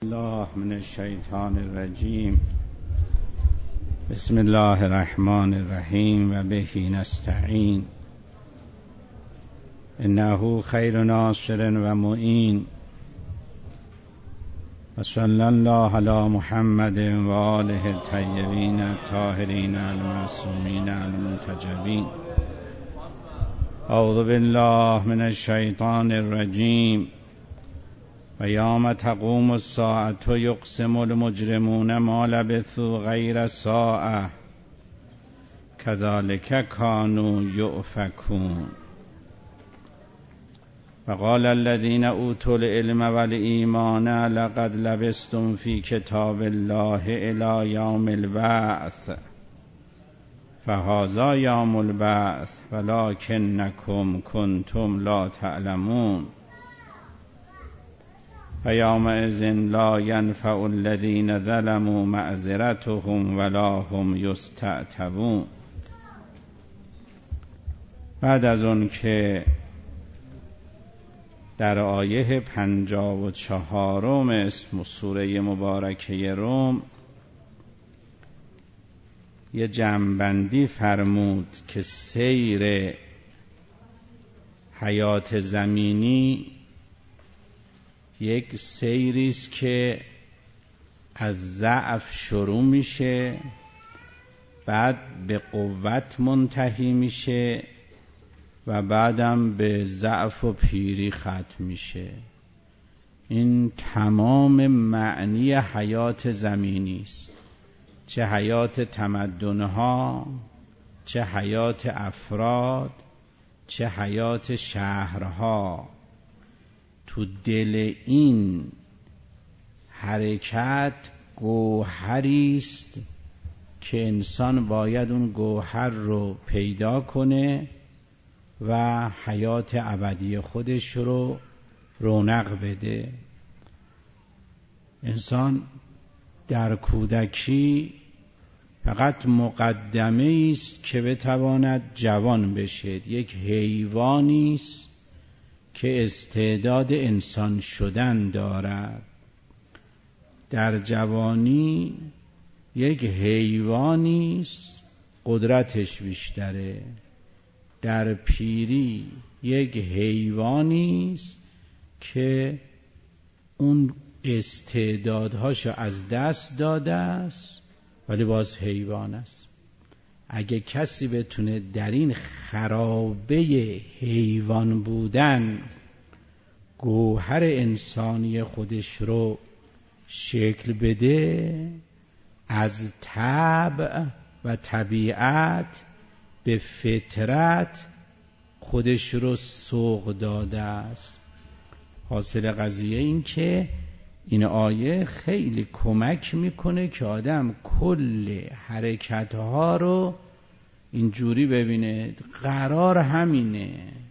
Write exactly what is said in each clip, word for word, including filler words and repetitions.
الله من الشیطان الرجیم. بسم الله الرحمن الرحیم و به نستعین. انه خیر ناصر و معین. و صلی الله علی محمد و آله الطیبین الطاهرین المعصومین المنتجبین. اعوذ بالله من الشیطان الرجیم. و یوم تقوم الساعة یقسم المجرمون ما لبثوا غیر ساعة کذلک کانوا یؤفکون. و قال الذین اوتوا العلم والایمان لقد لبثتم فی کتاب الله الی یوم البعث فهذا یوم البعث ولکنکم کنتم لا تعلمون. و یومئذ لا ینفع الذین ظلموا معذرتهم ولا هم یستعتبون. بعد از اون که در آیه پنجاه و چهارم اسم سوره مبارکه روم یه جمع‌بندی فرمود که سیر حیات زمینی یک سیری است که از ضعف شروع میشه، بعد به قوت منتهی میشه و بعدم به ضعف و پیری ختم میشه. این تمام معنی حیات زمینی است، چه حیات تمدنها، چه حیات افراد، چه حیات شهرها. تو دل این حرکت گوهری است که انسان باید اون گوهر رو پیدا کنه و حیات ابدی خودش رو رونق بده. انسان در کودکی فقط مقدمه است که بتواند جوان بشه. یک حیوانی است که استعداد انسان شدن دارد. در جوانی یک حیوانی است، قدرتش بیشتره. در پیری یک حیوانی است که اون استعدادهاشو از دست داده است ولی باز حیوان است. اگه کسی بتونه در این خرابه حیوان بودن گوهر انسانی خودش رو شکل بده، از طبع و طبیعت به فطرت خودش رو سوق داده است. حاصل قضیه این که این آیه خیلی کمک میکنه که آدم کل حرکتها رو اینجوری ببینه. قرار همینه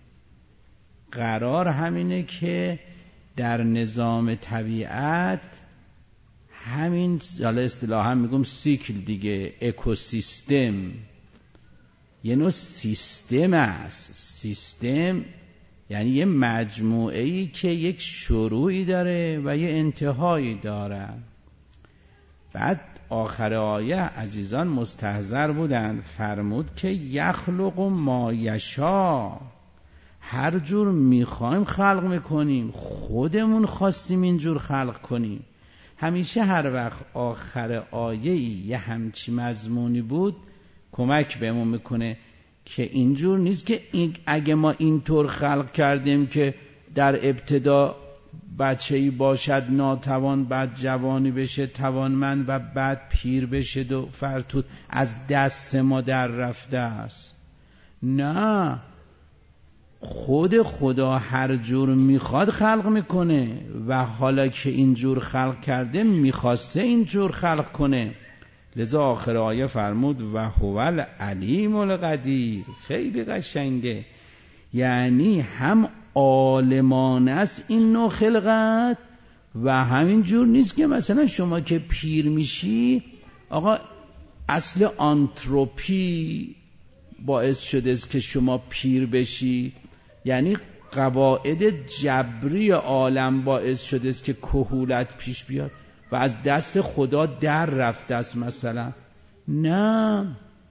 قرار همینه که در نظام طبیعت همین، حالا اصطلاحا میگم سیکل دیگه، اکوسیستم یه نوع سیستم است. سیستم یعنی یه مجموعه‌ای که یک شروعی داره و یه انتهایی داره. بعد آخر آیه عزیزان مستحضر بودن، فرمود که یخلق ما یشاء، هر جور میخوایم خلق میکنیم، خودمون خواستیم اینجور خلق کنیم. همیشه هر وقت آخر آیه یه همچی مضمونی بود کمک بهمون میکنه که اینجور نیست که این اگه ما اینطور خلق کردیم که در ابتدا بچه‌ای باشد ناتوان، بعد جوانی بشه توانمند و بعد پیر بشه و فرتود، از دست ما در رفته است. نه، خود خدا هر جور میخواد خلق میکنه و حالا که اینجور خلق کرده میخواسته اینجور خلق کنه. لذا آخر آیه فرمود و هو العلیم القدیر. خیلی قشنگه، یعنی هم عالمانه است این نوع خلقت و همین جور نیست که مثلا شما که پیر میشی، آقا اصل آنتروپی باعث شده است که شما پیر بشی، یعنی قواعد جبری عالم باعث شده است که کهولت پیش بیاد و از دست خدا در رفته است مثلا. نه،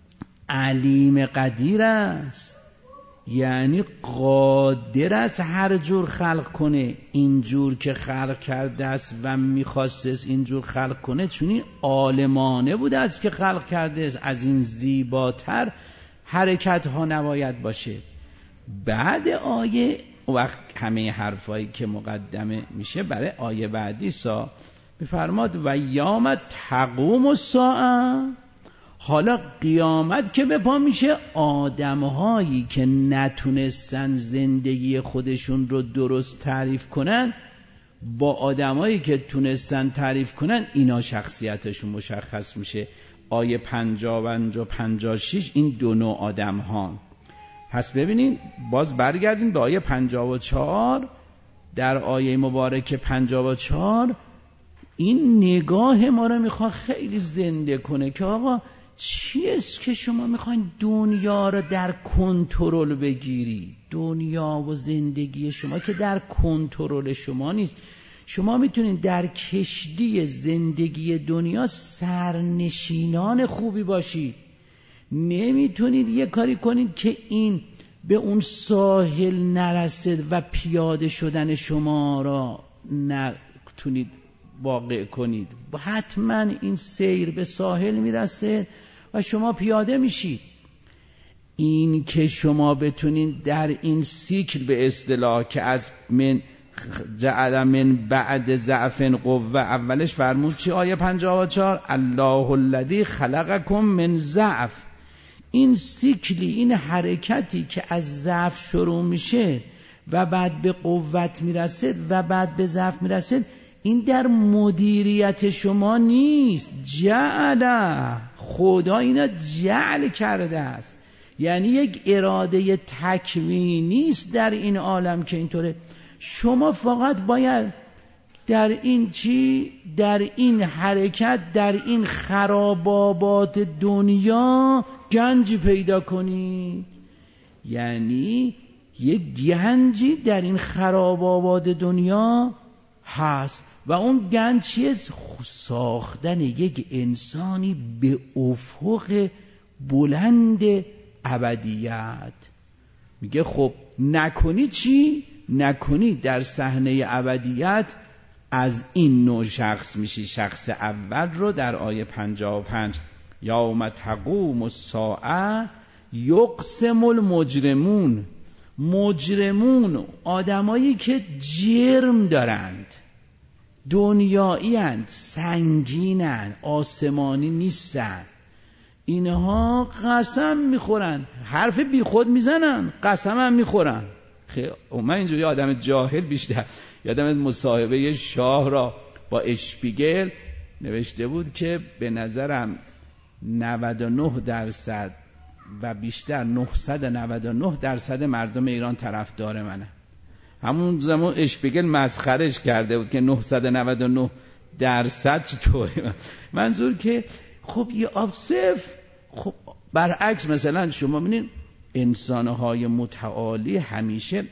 علیم قدیر است، یعنی قادر است هر جور خلق کنه. اینجور که خلق کرده است و میخواسته است اینجور خلق کنه، چون این عالمانه بوده است که خلق کرده است. از این زیباتر حرکت ها نباید باشه. بعد آیه وقت همه حرفایی که مقدمه میشه برای آیه بعدی سا بفرماد و یوم تقوم الساعه. حالا قیامت که به پا میشه، آدمهایی که نتونستن زندگی خودشون رو درست تعریف کنن با آدمهایی که تونستن تعریف کنن، اینا شخصیتشون مشخص میشه. آیه پنجاه و پنجاه و شش این دو نوع آدم ها. پس ببینین، باز برگردین به آیه پنجاه و چهار. در آیه مبارک پنجاه و چهار این نگاه ما رو میخواد خیلی زنده کنه که آقا چیست که شما میخواین دنیا رو در کنترل بگیری؟ دنیا و زندگی شما که در کنترل شما نیست. شما میتونید در کشتی زندگی دنیا سرنشینان خوبی باشید، نمیتونید یه کاری کنید که این به اون ساحل نرسد و پیاده شدن شما را نتونید واقع کنید. حتما این سیر به ساحل میرسه و شما پیاده میشید. این که شما بتونید در این سیکل به اصطلاح که از من جعل من بعد ضعف قوه، اولش فرمود چی؟ آیه پنجاه و چهار الله الذی خلقکم من ضعف. این سیکلی، این حرکتی که از ضعف شروع میشه و بعد به قوت میرسه و بعد به ضعف میرسه، این در مدیریت شما نیست. جعل، خدا اینا جعل کرده است، یعنی یک اراده تکوینی است در این عالم که اینطوره. شما فقط باید در این چی؟ در این حرکت، در این خرابات دنیا گنجی پیدا کنید. یعنی یک گنجی در این خرابات دنیا هست و اون گنج چیست؟ ساختن یک انسانی به افق بلند ابدیت. میگه خب نکنی چی؟ نکنی در صحنه ابدیت از این نوع شخص میشی. شخص اول رو در آیه پنجاه و پنج یوم تقوم الساعه یقسم المجرمون. مجرمون آدمایی که جرم دارند، دنیایی اند، سنگینند، آسمانی نیستند، اینها قسم میخورن، حرف بی خود میزنن، قسم هم میخورن. خیلی من اینجوری آدم جاهل بیشتر یادم از مصاحبه شاه را با اشپیگل نوشته بود که به نظرم نود و نه درصد و بیشتر نهصد و نود و نه درصد مردم ایران طرفدار منه. همون زمان اشپیگل مسخرش کرده بود که نهصد و نود و نه درصد چطوره؟ منظور که خب یه آبسف. خب برعکس مثلا شما ببینید انسانهای متعالی همیشه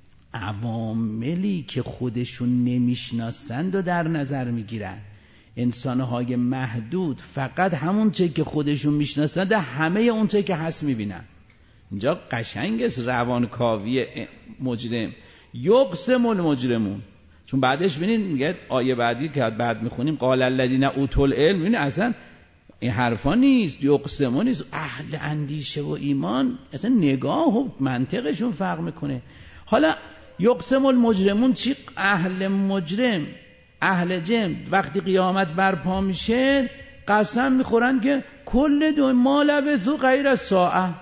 عواملی که خودشون نمیشناسند و در نظر میگیرن. انسانهای محدود فقط همون چه که خودشون میشناسند همه اون چه که هست میبینن. اینجا قشنگ است روانکاوی مجرم. یقسم المجرمون. چون بعدش ببینید میگه آیه بعدی که بعد میخونیم قال الذین اوتوا العلم، ببینید اصلا این حرفا نیست، یقسمون نیست. اهل اندیشه و ایمان اصلا نگاه و منطقشون فرق میکنه. حالا یقسم المجرمون چی؟ اهل مجرم، اهل جرم وقتی قیامت برپا میشه قسم میخورن که کل دنیا ما لبثوا غیر الساعه،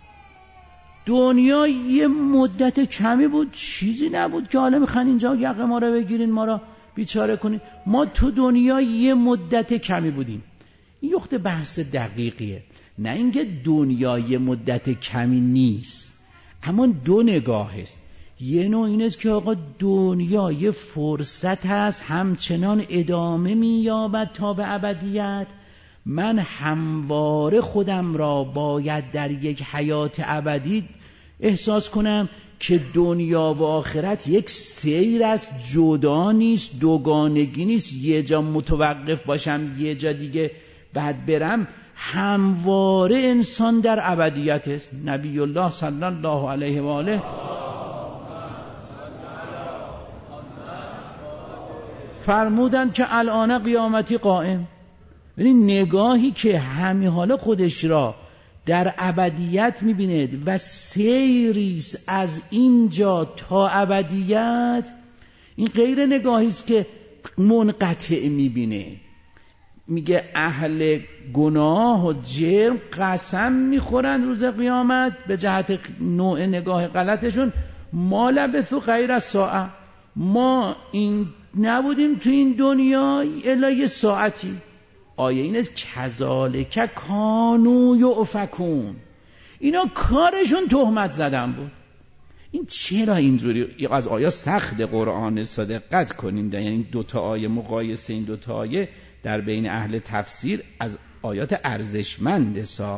دنیا یه مدت کمی بود، چیزی نبود که حالا میخوان اینجا یقه ما رو بگیرین، ما رو بیچاره کنین. ما تو دنیا یه مدت کمی بودیم. این یخت بحث دقیقیه، نه اینکه دنیا یه مدت کمی نیست، اما دو نگاه است. یه نوع این است که آقا دنیا یه فرصت هست همچنان ادامه می‌یابد تا به ابدیت. من همواره خودم را باید در یک حیات ابدی احساس کنم که دنیا و آخرت یک سیر است، جدا نیست، دوگانگی نیست، یه جا متوقف باشم یه جا دیگه بعد برم. همواره انسان در ابدیت است. نبی الله صلی الله علیه و آله فرمودند که الان قیامتی قائم. ببین نگاهی که همین حالا خودش را در ابدیت میبینه و سیریست از اینجا تا ابدیت، این غیر نگاهی است که منقطع میبینه. میگه اهل گناه و جرم قسم میخورن روز قیامت به جهت نوع نگاه غلطشون، ما لبثوا غیر الساعه، ما این نبودیم تو این دنیا الا یه ساعتی. آیه این است کذالک کانوا یؤفکون، اینا کارشون تهمت زدن بود. این چرا اینجوری؟ از آیه سخت قرآن دقت کنیم، یعنی دو تا آیه مقایسه این دو تا آیه در بین اهل تفسیر از آیات ارزشمند سا.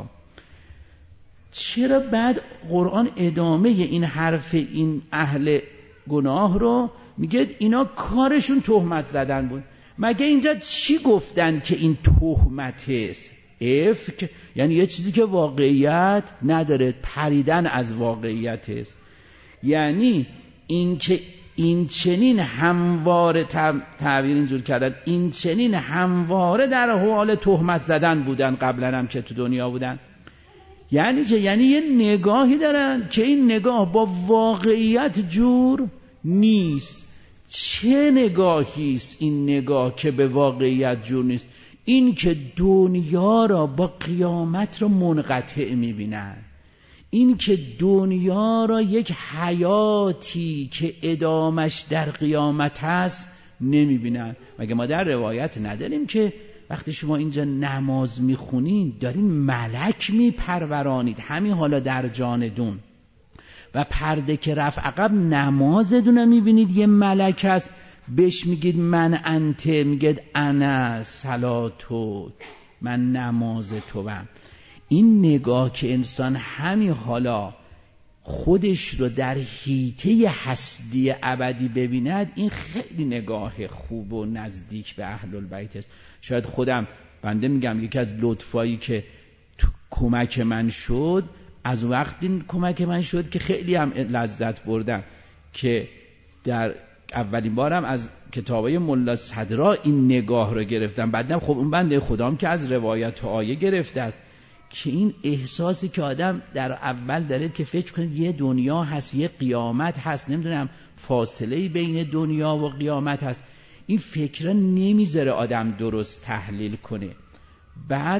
چرا بعد قرآن ادامه این حرف این اهل گناه رو میگه اینا کارشون تهمت زدن بود؟ مگه اینجا چی گفتن که این تهمت است؟ افک، یعنی یه چیزی که واقعیت نداره، پریدن از واقعیت است. یعنی این که این چنین همواره تعبیر اینجور کردن، این چنین همواره در حال تهمت زدن بودن قبلا هم که تو دنیا بودن. یعنی چه؟ یعنی یه نگاهی دارن که این نگاه با واقعیت جور نیست. چه نگاهی است این نگاه که به واقعیت جور نیست؟ این که دنیا را با قیامت را منقطع میبینن، این که دنیا را یک حیاتی که ادامش در قیامت هست نمیبینن. مگه ما در روایت نداریم که وقتی شما اینجا نماز میخونین دارین ملک میپرورانید همین حالا در جاندون، و پرده که رفت عقب نمازتون میبینید یه ملک هست بهش میگید من انت، میگید انا صلاتو، من نماز تو هم. این نگاه که انسان همین حالا خودش رو در حیطه هستی ابدی ببیند، این خیلی نگاه خوب و نزدیک به اهل البیت است. شاید خودم بنده میگم یکی از لطفایی که کمک من شد، از وقتی کمک من شد که خیلی هم لذت بردم که در اولین بارم از کتابای ملا صدرا این نگاه رو گرفتم. بعدم خب اون بنده خدام که از روایت و آیه گرفته است که این احساسی که آدم در اول داره که فکر کنید یه دنیا هست، یه قیامت هست، نمیدونم فاصله بین دنیا و قیامت هست، این فکر نمیذاره آدم درست تحلیل کنه. بعد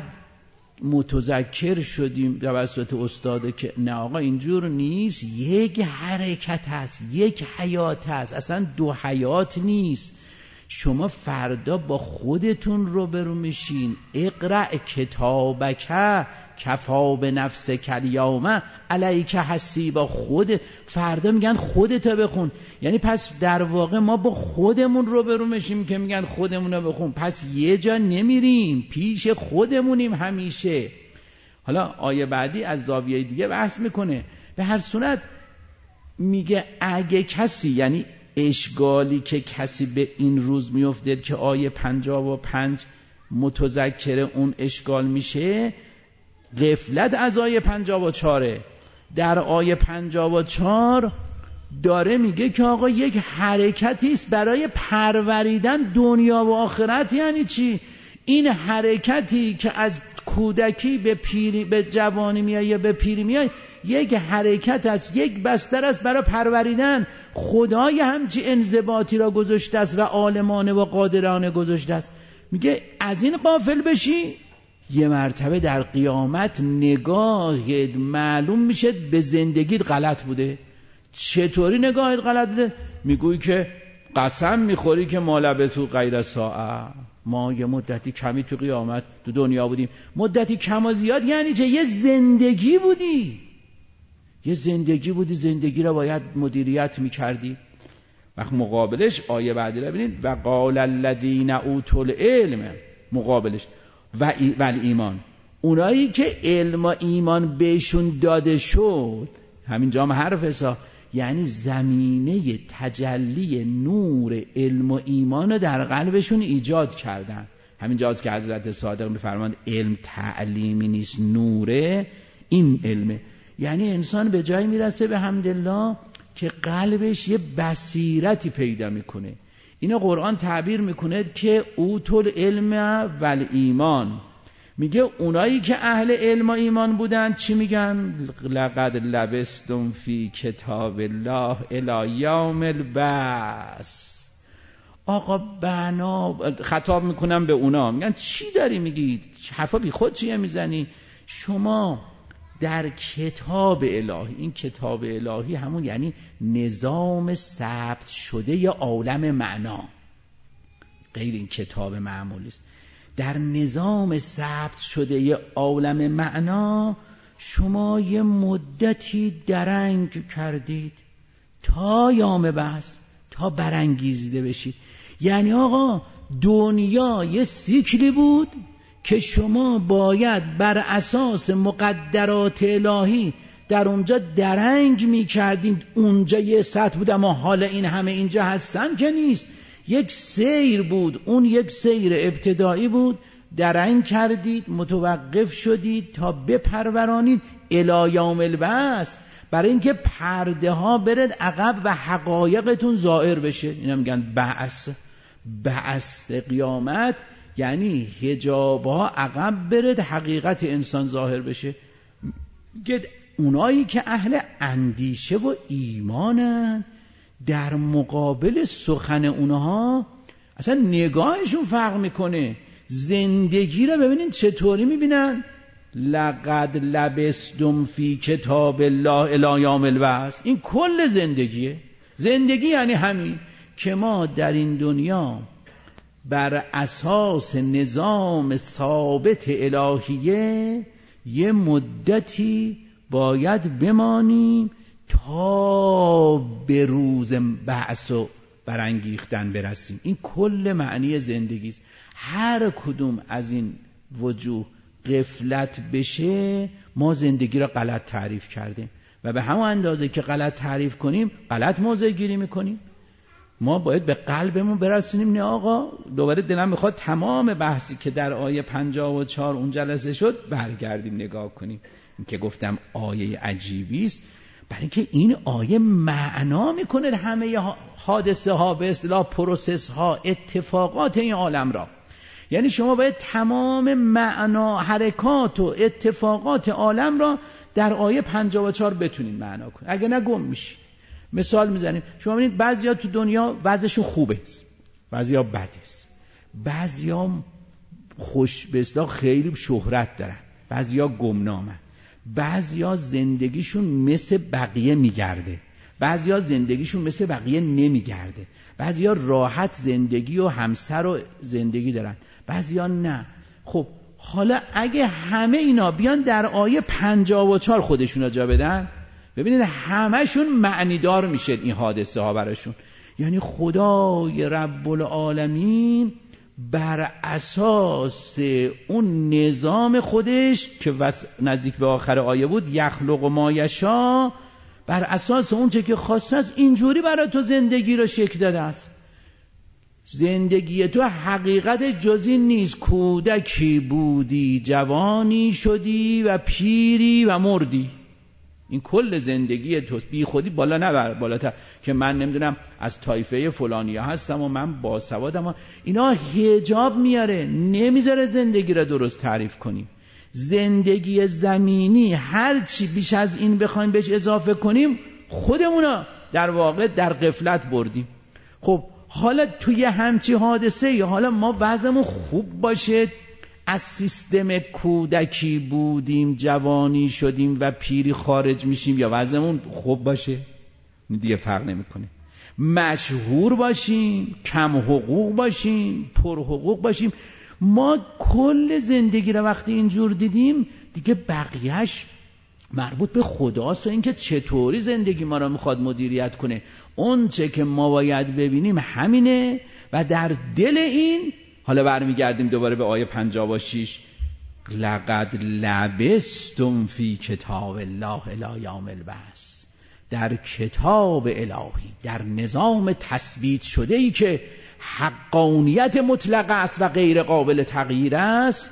متذکر شدیم توسط استاد که نه آقا اینجور نیست، یک حرکت هست، یک حیات هست، اصلا دو حیات نیست. شما فردا با خودتون روبرو میشین. اقرأ کتابک کفا بنفسک الیوم علیک حسیبا. خود فردا میگن خودت بخون، یعنی پس در واقع ما با خودمون روبرو میشیم که میگن خودمون رو بخون، پس یه جا نمیریم، پیش خودمونیم همیشه. حالا آیه بعدی از زاویه دیگه بحث میکنه. به هر صورت میگه اگه کسی، یعنی اشکالی که کسی به این روز میفته که آیه پنجاه و پنج متذکر اون اشکال میشه، غفلت از آیه پنجاه و چهار. در آیه پنجاه و چهار داره میگه که آقا یک حرکتی است برای پروریدن دنیا و آخرت. یعنی چی؟ این حرکتی که از کودکی به پیری به جوانی میای یا به پیری میای، یک حرکت است، یک بستر است برای پروریدن. خدای همچی انضباطی را گذاشته است و عالمانه و قادرانه گذاشته است. میگه از این غافل بشی، یه مرتبه در قیامت نگاهت معلوم میشه به زندگیت غلط بوده. چطوری نگاهت غلط بوده؟ میگویی که قسم میخوری که ما لبثوا غیر ساعه، ما یه مدتی کمی تو قیامت تو دنیا بودیم. مدتی کم و زیاد یعنی چه؟ یه زندگی بودی، یه زندگی بودی، زندگی را باید مدیریت میکردی. وقت مقابلش آیه بعدی را ببینید، و قال الذین اوتوا العلم، مقابلش و ایمان، اونایی که علم و ایمان بهشون داده شد. همینجا هم حرف حسا یعنی زمینه تجلی نور علم و ایمان رو در قلبشون ایجاد کردن. همین جاست که حضرت صادق می‌فرمایند علم تعلیمی نیست، نوره، این علمه. یعنی انسان به جایی میرسه به حمدالله که قلبش یه بصیرتی پیدا میکنه. اینو قرآن تعبیر میکنه که اوتل علم و ایمان. میگه اونایی که اهل علم و ایمان بودن چی میگن؟ لقد لبستم فی کتاب الله الی یوم البعث. آقا بنا خطاب میکنم به اونا، میگن چی داری میگید؟ حرفا بی خود چیه میزنی؟ شما در کتاب الهی، این کتاب الهی همون یعنی نظام ثبت شده یا عالم معنا، غیر این کتاب معمولی است. در نظام ثبت شده یه عالم معنا شما یه مدتی درنگ کردید تا یوم بحث، تا برانگیزیده بشید. یعنی آقا دنیا یه سیکلی بود که شما باید بر اساس مقدرات الهی در اونجا درنگ می کردین. اونجا یه سطح بود، اما حالا این همه اینجا هستن که نیست. یک سیر بود، اون یک سیر ابتدایی بود، درنگ کردید، متوقف شدید تا بپرورانید الی یوم البعث، برای اینکه پرده ها برد عقب و حقایقتون ظاهر بشه. اینا میگن بعث. بعث قیامت یعنی حجاب ها عقب برد، حقیقت انسان ظاهر بشه. اونایی که اهل اندیشه و ایمانن، در مقابل سخن اونها اصلا نگاهشون فرق میکنه. زندگی رو ببینید چطوری میبینن. لقد لبستم فی کتاب الله الی یوم البعث. این کل زندگیه. زندگی یعنی همین که ما در این دنیا بر اساس نظام ثابت الهیه یه مدتی باید بمانیم تا به روز بعث و برانگیختن برسیم. این کل معنی زندگی است. هر کدوم از این وجوه غفلت بشه ما زندگی را غلط تعریف کردیم و به همون اندازه که غلط تعریف کنیم غلط موضع گیری میکنیم. ما باید به قلبمون برسونیم. نه آقا، دوباره دلم میخواد تمام بحثی که در آیه پنجاه و چهار اون جلسه شد برگردیم نگاه کنیم. این که گفتم آیه عجیبی است، برای اینکه این آیه معنا میکنه همه حادثه ها، به اصطلاح پروسس ها، اتفاقات این عالم را. یعنی شما باید تمام معنا، حرکات و اتفاقات عالم را در آیه پنجاه و چهار بتونین معنا کنید، اگه نه گم میشی. مثال میزنیم. شما ببینید بعضیا تو دنیا وضعشون خوبه است، بعضیا بده است، بعضیا خوش به اصطلاح خیلی شهرت دارن، بعضیا گمنامن، بعضیا زندگیشون مثل بقیه میگرده، بعضیا زندگیشون مثل بقیه نمیگرده، بعضیا راحت زندگی و همسر و زندگی دارن، بعضیا نه. خب حالا اگه همه اینا بیان در آیه پنجاه و چهار خودشون را جا بدن، ببینید همشون معنیدار میشه این حادثه ها براشون. یعنی خدای رب العالمین بر اساس اون نظام خودش که نزدیک به آخر آیه بود، یخلق ما یشاء، بر اساس اون چه که خواسته است اینجوری برای تو زندگی رو شکل داده است. زندگی تو حقیقت جزی نیست. کودکی بودی، جوانی شدی و پیری و مردی. این کل زندگی توست. بی خودی بالا نبر بالاتر که من نمیدونم از طایفه فلانیا هستم و من باسوادم. اینا حجاب میاره، نمیذاره زندگی را درست تعریف کنیم. زندگی زمینی هر چی بیش از این بخوایم بهش اضافه کنیم خودمونا در واقع در غفلت بردیم. خب حالا توی همچی حادثه یا حالا ما وضعمون خوب باشه، از سیستم کودکی بودیم، جوانی شدیم و پیری خارج میشیم، یا وضعمون خوب باشه دیگه فرق نمیکنه. مشهور باشیم، کم حقوق باشیم، پر حقوق باشیم، ما کل زندگی رو وقتی اینجور دیدیم دیگه بقیهش مربوط به خداست و اینکه چطوری زندگی ما رو میخواد مدیریت کنه. اون چه که ما باید ببینیم همینه و در دل این حالا برمیگردیم دوباره به آیه پنجاه و شش. لقد لبستم فی کتاب الله الی یوم البعث. در کتاب الهی، در نظام تثبیت شده ای که حقانیت مطلق است و غیر قابل تغییر است،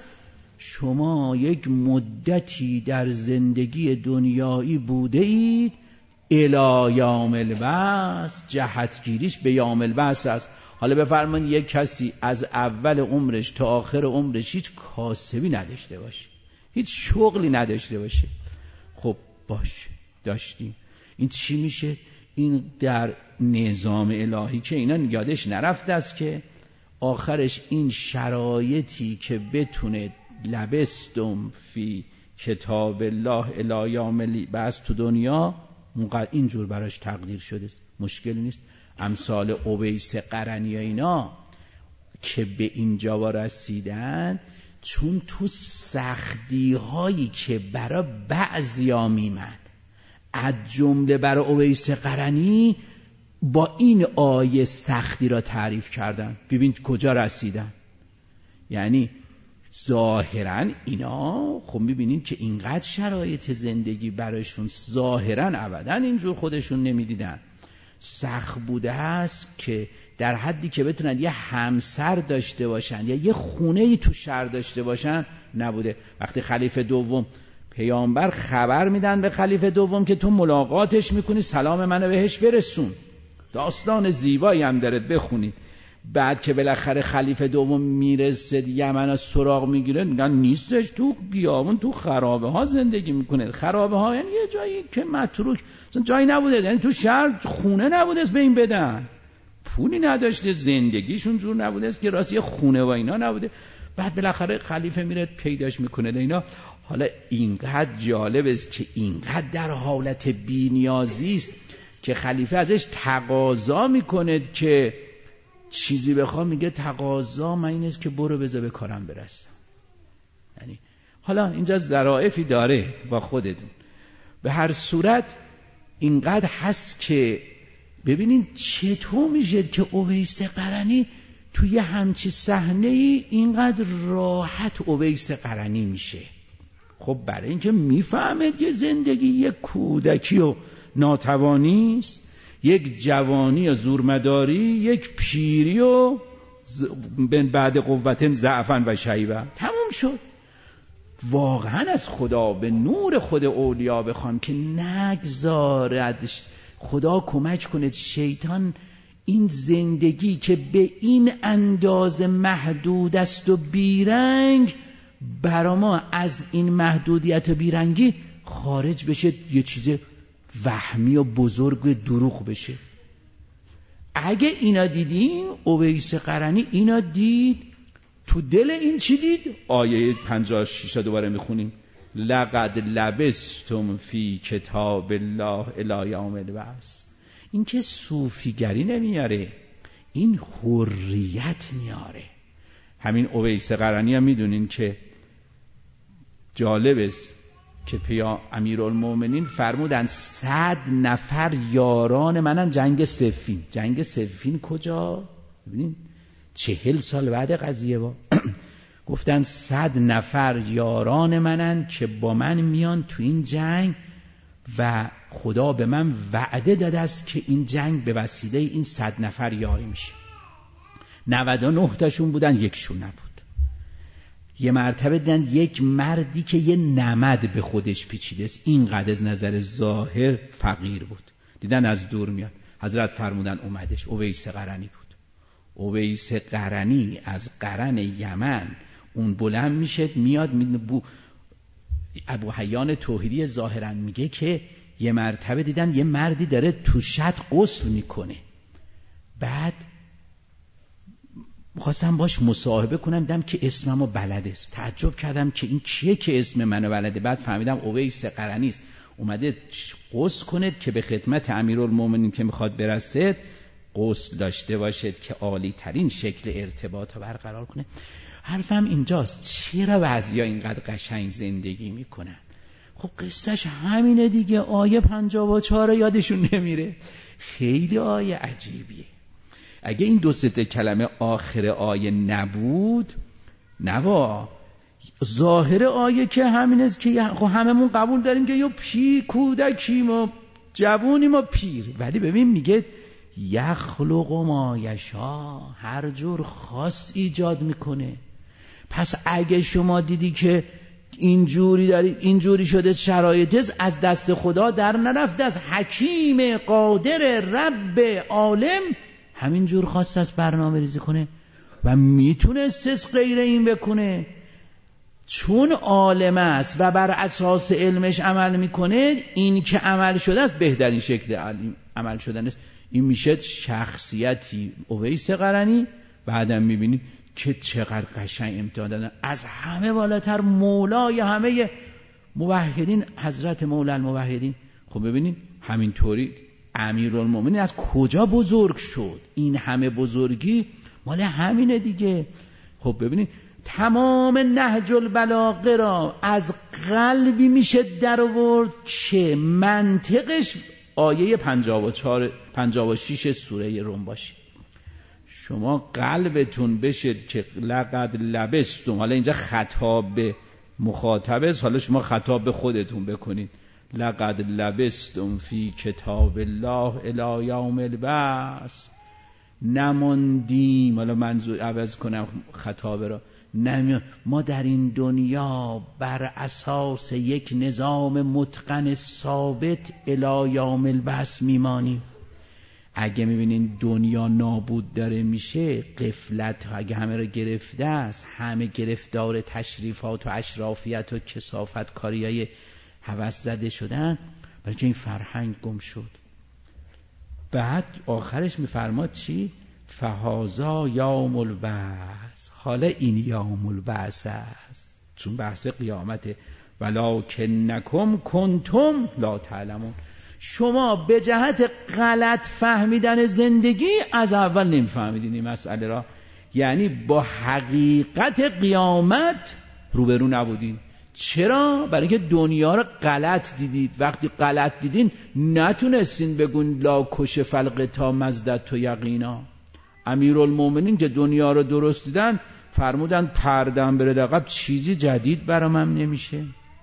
شما یک مدتی در زندگی دنیایی بوده اید، الی یوم البعث، جهتگیریش به یوم البعث است. حالا بفرمایید یک کسی از اول عمرش تا آخر عمرش هیچ کاسبی نداشته باشه، هیچ شغلی نداشته باشه. خب باشه، داشتیم. این چی میشه؟ این در نظام الهی که اینا یادش نرفته است که آخرش این شرایطی که بتونه لبستم فی کتاب الله الی یوم البعث تو دنیا اینجور براش تقدیر شده، مشکلی نیست. امثال اویس قرنی اینا که به اینجا رسیدن چون تو سختی هایی که برای بعضیا میمد، از جمله برای اویس قرنی، با این آیه سختی را تعریف کردن. ببین کجا رسیدن. یعنی ظاهرا اینا خب میبینین که اینقدر شرایط زندگی برایشون ظاهرا ابدا اینجور خودشون نمیدیدن، سخت بوده است که در حدی که بتونن یه همسر داشته باشن یا یه خونه ای تو شهر داشته باشن نبوده. وقتی خلیفه دوم پیامبر خبر میدن به خلیفه دوم که تو ملاقاتش میکنی سلام منو بهش برسون، داستان زیبایی هم دارد بخونید. بعد که بالاخره خلیفه دوم میرسه یمن از سراغ میگیره، میگن نیستش، تو بیابون تو خرابه ها زندگی میکنه. خرابه ها یعنی یه جایی که متروک، جایی نبوده، یعنی تو شهر خونه نبوده است به این بدن، پولی نداشته، زندگیشون جور نبوده است که راستی خونه و اینا نبوده. بعد بالاخره خلیفه میره پیداش میکنه اینا. حالا اینقدر جالب است که اینقدر در حالت بی‌نیازی است که خلیفه ازش تقاضا میکنه که چیزی بخوام، میگه تقاضا من این است که برو بذار به کارم برسم. یعنی حالا اینجا ظرافی داره با خودتون. به هر صورت اینقدر هست که ببینین چطور میشه که اویس قرنی توی همچی صحنه ای اینقدر راحت اویس قرنی میشه. خب برای اینکه میفهمید که زندگی یک کودکی و ناتوانی است، یک جوانی و زورمداری، یک پیری و بعد قوت ضعفا و شیبه. تموم شد. واقعا از خدا به نور خود اولیا بخوام که نگذارد، خدا کمک کند شیطان این زندگی که به این اندازه محدود است و بیرنگ برا ما از این محدودیت و بیرنگی خارج بشه، یه چیز وهمی و بزرگ دروغ بشه. اگه اینا دیدین، اویس قرنی اینا دید، تو دل این چی دید؟ آیه پنجاه و شش دوباره میخونیم، لقد لبستم فی کتاب الله الی یوم البعث. این که صوفیگری نمیاره، این حریت میاره. همین اویس قرنی هم میدونین که جالب است که پیا امیرالمومنین فرمودن صد نفر یاران منن جنگ صفین. جنگ صفین کجا؟ ببینین چهل سال بعد قضیه با گفتن صد نفر یاران منن که با من میان تو این جنگ و خدا به من وعده داده است که این جنگ به وسیله این صد نفر یاری میشه. نود و نه تاشون بودن، یکشون نبود. یه مرتبه دیدن یک مردی که یه نمد به خودش پیچیده است، اینقدر از نظر ظاهر فقیر بود، دیدن از دور میاد. حضرت فرمودن اومدش، اویس قرنی بود. اویس قرنی از قرن یمن اون بلند میشه میاد می ابو حیان توحیدی ظاهرا میگه که یه مرتبه دیدن یه مردی داره تو شط غسل میکنه. بعد خواستم باش مصاحبه کنم، دیدم که اسممو بلده است. تعجب کردم که این کیه که اسم منو بلده. بعد فهمیدم اویس قرنی است، اومده غسل کنه که به خدمت امیرالمومنین که میخواد برسه غسل داشته باشد که عالی ترین شکل ارتباط رو برقرار کنه. حرفم اینجاست، چرا بعضیا اینقدر قشنگ زندگی میکنن؟ خب قصهش همینه دیگه. آیه پنجاه و چهار یادشون نمیره. خیلی آیه عجیبیه. اگه این دو سه کلمه آخر آیه نبود، نوا ظاهر آیه که همین است که خب هممون قبول داریم که یه پی کودکیم و جوونیم و پیر. ولی ببین میگه یخلق ما یشا، هر جور خاص ایجاد میکنه. پس اگه شما دیدی که اینجوری داری اینجوری شده شرایطت، از دست خدا در نرفته، از حکیم قادر رب عالم همینجور خواست از برنامه ریزی کنه و میتونست غیر این بکنه. چون عالم است و بر اساس علمش عمل میکنه، این که عمل شده است بهترین شکل عمل شدن است. این میشه شخصیتی اویس قرنی. بعدم میبینید که چقدر قشنگ امتحان دادن. از همه بالاتر مولای همه موحدین حضرت مولا الموحدین. خب ببینید همینطوری امیرالمومنین از کجا بزرگ شد؟ این همه بزرگی مال همینه دیگه. خب ببینید تمام نهج البلاغه را از قلبی میشه در آورد که منطقش آیه پنجاه و چهار پنجاه و شش سوره روم باشه. شما قلبتون بشه که لقد لبستم، حالا اینجا خطاب به مخاطب است، حالا شما خطاب به خودتون بکنید. لقد لبستم فی کتاب الله الی یوم البعث. نماندیم، حالا منظور عوض کنم خطاب را، نمی... ما در این دنیا بر اساس یک نظام متقن ثابت الی یوم البعث میمانیم. اگه میبینین دنیا نابود داره میشه، غفلت اگه همه رو گرفته است، همه گرفتار تشریفات و اشرافیت و کثافت کاریای هوس زده شدن، برای که این فرهنگ گم شد. بعد آخرش میفرماد چی؟ فهذا یوم البعث، حالا این یوم البعث است، چون بحث قیامته. ولکنکم کنتم لا تعلمون. شما به جهت غلط فهمیدن زندگی از اول نمیفهمیدین این مسئله را، یعنی با حقیقت قیامت روبرو نبودین. چرا؟ برای اینکه دنیا را غلط دیدید. وقتی غلط دیدین نتونستین بگون لا کشف الغطا مزدت و یقینا. امیرالمومنین که دنیا را درست دیدن فرمودن پردم بره عقب، چیزی جدید برام هم نمیشه.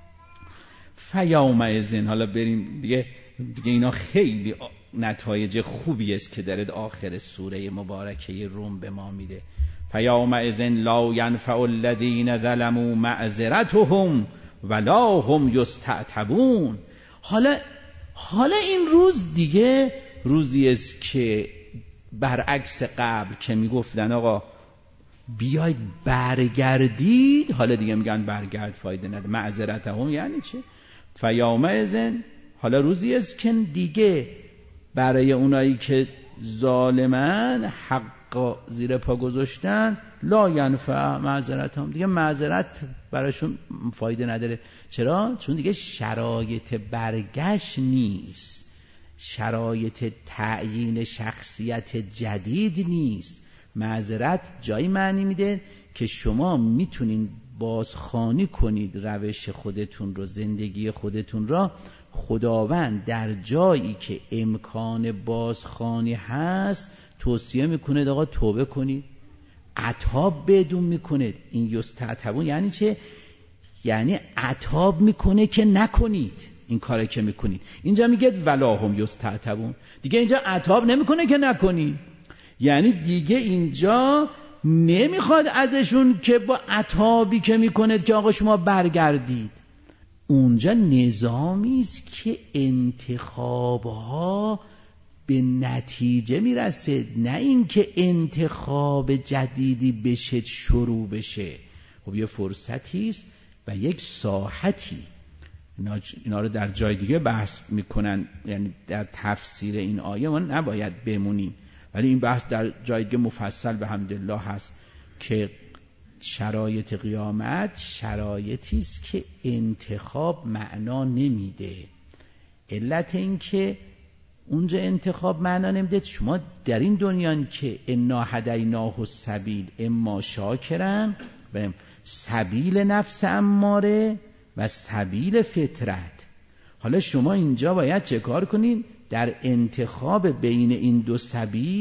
فیومئذ، حالا بریم دیگه دیگه اینا خیلی نتایج خوبی است که در آخر سوره مبارکه روم به ما میده. فیومئذ لا ینفع الذین ظلموا معذرتهم ولا هم یستعتبون. حالا حالا این روز دیگه روزی است که برعکس قبل که میگفتن آقا بیاید برگردید، حالا دیگه میگن برگرد فایده نداره. معذرتهم یعنی چه؟ فیومئذ، حالا روزی است که دیگه برای اونایی که ظالمن حق زیر پا گذاشتن، لا ینفع معذرتهم، دیگه معذرت براشون فایده نداره. چرا؟ چون دیگه شرایط برگشت نیست، شرایط تعیین شخصیت جدید نیست. معذرت جایی معنی میده که شما میتونین بازخوانی کنید روش خودتون رو، زندگی خودتون را. خداوند در جایی که امکان بازخوانی هست توصیه میکنه آقا توبه کنید، عتاب بدون میکنه. این یستعتبون یعنی چه؟ یعنی عتاب میکنه که نکنید این کاری که میکنید. اینجا میگه ولا هم یستعتبون، دیگه اینجا عتاب نمیکنه که نکنید، یعنی دیگه اینجا نمیخواد ازشون که با عتابی که میکنه که آقا شما برگردید. اونجا نظامی است که انتخابها به نتیجه میرسه، نه اینکه انتخاب جدیدی بشه شروع بشه. خب یه فرصتی است و یک ساحتی. اینا, اینا رو در جای دیگه بحث میکنن، یعنی در تفسیر این آیه ما نباید بمونیم، ولی این بحث در جای دیگه مفصل به حمدالله هست که شرایط قیامت شرایطی است که انتخاب معنا نمیده. علت این که اونجا انتخاب معنا نمیده، شما در این دنیا که انا هدیناه السبیل اما شاکرا و سبیل نفس اماره و سبیل فطرت. حالا شما اینجا باید چه کار کنین؟ در انتخاب بین این دو سبیل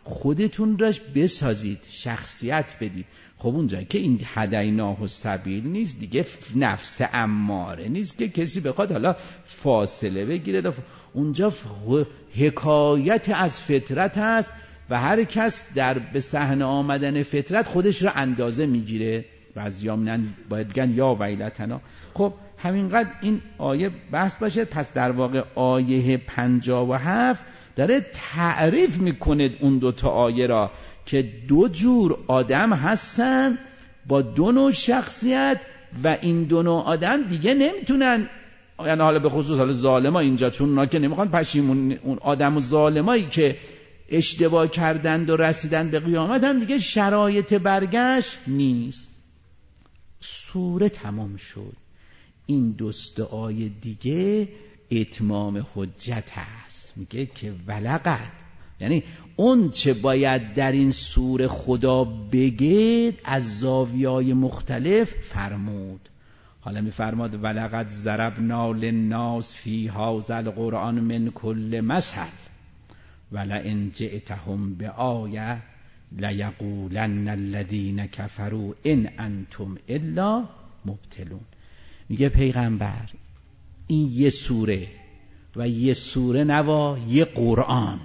خودتون راش بسازید، شخصیت بدید. خب اونجا که این هدیناه السبیل نیست دیگه، نفس اماره نیست که کسی بخواد حالا فاصله بگیره، اونجا حکایت از فطرت هست و هر کس در به صحنه آمدن فطرت خودش رو اندازه میگیره. بعضیا میگن باید گن یا ویلتنا. خب همینقدر این آیه بحث باشه. پس در واقع آیه پنجاه و هفت داره تعریف میکنه اون دو تا آیه را که دو جور آدم هستن با دو نوع شخصیت و این دو نوع آدم دیگه نمیتونن، یعنی حالا به خصوص حالا ظالما اینجا، چون اونا که نمیخوان پشیمون، اون آدم و ظالمایی که اشتباه کردند و رسیدن به قیامت هم دیگه شرایط برگشت نیست. سوره تمام شد. این دوست آیه دیگه اتمام حجت هست. میگه که ولقد، یعنی اون چه باید در این سوره خدا بگید از زاویه‌های مختلف فرمود. حالا میفرماد ولقد ضربنا للناس فی هذا القرآن من کل مثل ولئن جئتهم بآیة لیقولن الذین کفروا ان انتم الا مبتلون. میگه پیغمبر این یه سوره و یه سوره نوا یه قرآن،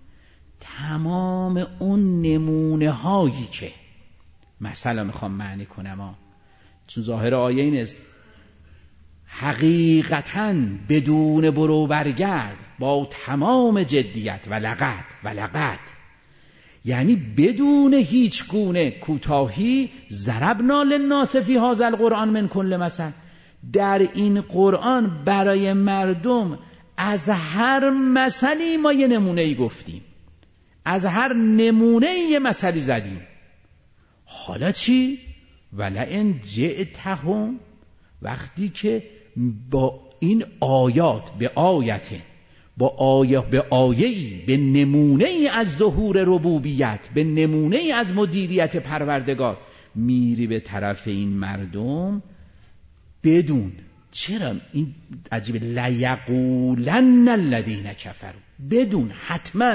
تمام اون نمونه هایی که مثلا میخوام معنی کنم ها. چون ظاهر آیه این است حقیقتاً بدون برو برگرد با تمام جدیت و لقد و لقد، یعنی بدون هیچ گونه کوتاهی ضربنا للناس فی هذا القرآن من کل مثل، در این قرآن برای مردم از هر مثلی ما یه نمونه‌ای گفتیم، از هر نمونه یه مثلی زدیم. حالا چی؟ ولئن جئتهم، وقتی که با این آیات به آیت با آیه به آیه‌ای به نمونه‌ای از ظهور ربوبیت، به نمونه‌ای از مدیریت پروردگار میری به طرف این مردم، بدون چرا این عجیبه لیقولن الذین کفروا، بدون حتما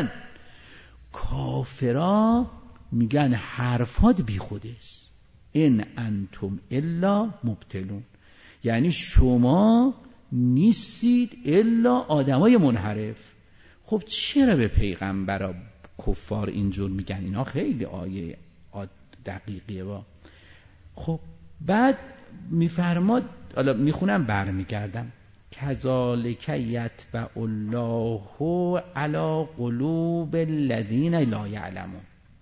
کافرا میگن حرفات بی خودست، ان انتم الا مبتلون، یعنی شما نیستید الا آدمای منحرف. خب چرا به پیغمبرا کفار اینجور میگن؟ اینا خیلی آیه دقیقیه با. خب بعد میفرماد، حالا میخونم برمیگردم، کذالک یطبع الله علی قلوب الذین لا یعلمون.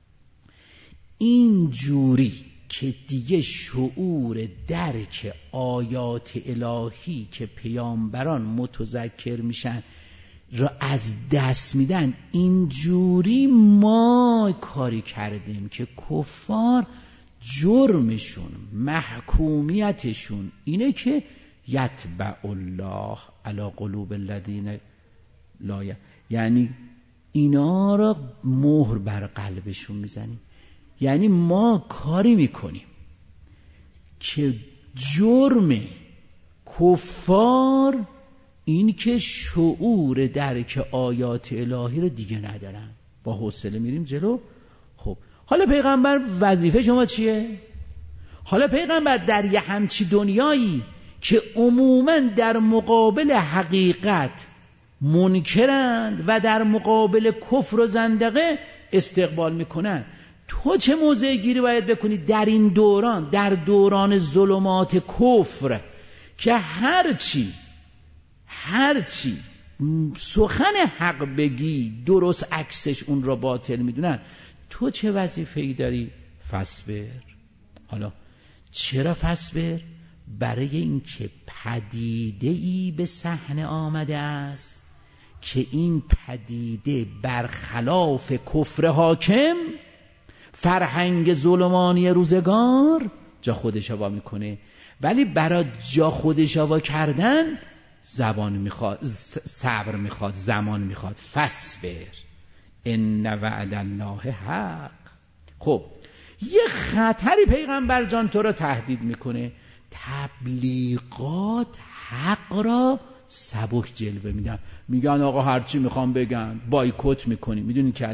این جوری که دیگه شعور درک آیات الهی که پیامبران متذکر میشن را از دست میدن، این جوری ما کاری کردیم که کفار جرمشون، محکومیتشون اینه که یتبع الله علی قلوب الذین لا یعلمون، یعنی اینا را مهر بر قلبشون میزنیم. یعنی ما کاری میکنیم که جرم کفار این که شعور درک آیات الهی رو دیگه ندارن. با حوصله میریم جلو. خب حالا پیغمبر وظیفه شما چیه؟ حالا پیغمبر در یه همچی دنیایی که عموماً در مقابل حقیقت منکرند و در مقابل کفر و زندقه استقبال میکنن، تو چه موضع گیری باید بکنی در این دوران، در دوران ظلمات کفر که هرچی هرچی سخن حق بگی درست عکسش اون را باطل میدونن، تو چه وظیفه‌ای داری؟ فصبر. حالا چرا فصبر؟ برای اینکه پدیده‌ای به صحنه آمده است که این پدیده برخلاف کفر حاکم، فرهنگ ظلمانی روزگار جا خودش وا میکنه، ولی برای جا خودش وا کردن زبان میخواد، صبر میخواد، زمان میخواد. فصبر ان وعد الله حق. خب یه خطری پیغمبر جان تو رو تهدید میکنه، تبلیغات حق را سبک جلوه میدن، میگن آقا هرچی میخوام بگن، بایکوت میکنی. میدونی که نه،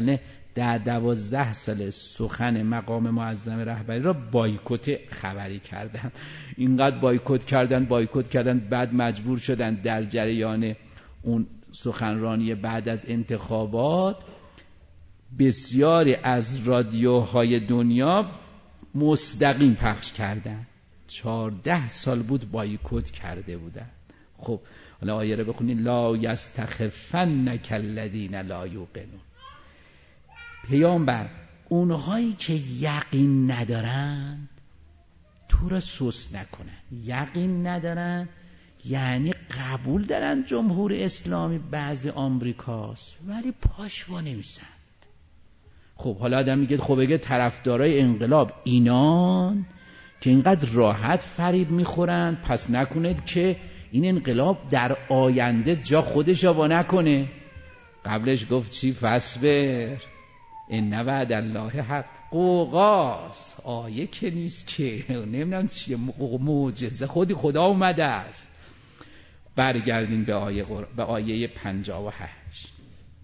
در دوازده سال سخن مقام معظم رهبری را بایکوت خبری کردن. اینقدر بایکوت کردن بایکوت کردن بعد مجبور شدن در جریان اون سخنرانی بعد از انتخابات بسیاری از رادیوهای دنیا مستقیم پخش کردن. چهارده سال بود بایکوت کرده بودن. خب حالا آیه رو بخونید، لا یستخفنک الذین لا یوقنون. پیامبر اونهایی که یقین ندارن تو را سوس نکنن. یقین ندارن یعنی قبول دارن جمهور اسلامی بعضی آمریکاست ولی پاش وا نمیسند. خب حالا آدم میگه خب اگه طرفدارای انقلاب اینان که اینقدر راحت فریب میخورن، پس نکنید که این انقلاب در آینده جا خودش وا نکنه. قبلش گفت چی؟ فصبر ان وعد الله حق. قوقاس آیه که نیست که، نمیدونم چیه، معجزه خودی خدا اومده است. برگردین به آیه قر... به آیه پنجاه و هشت.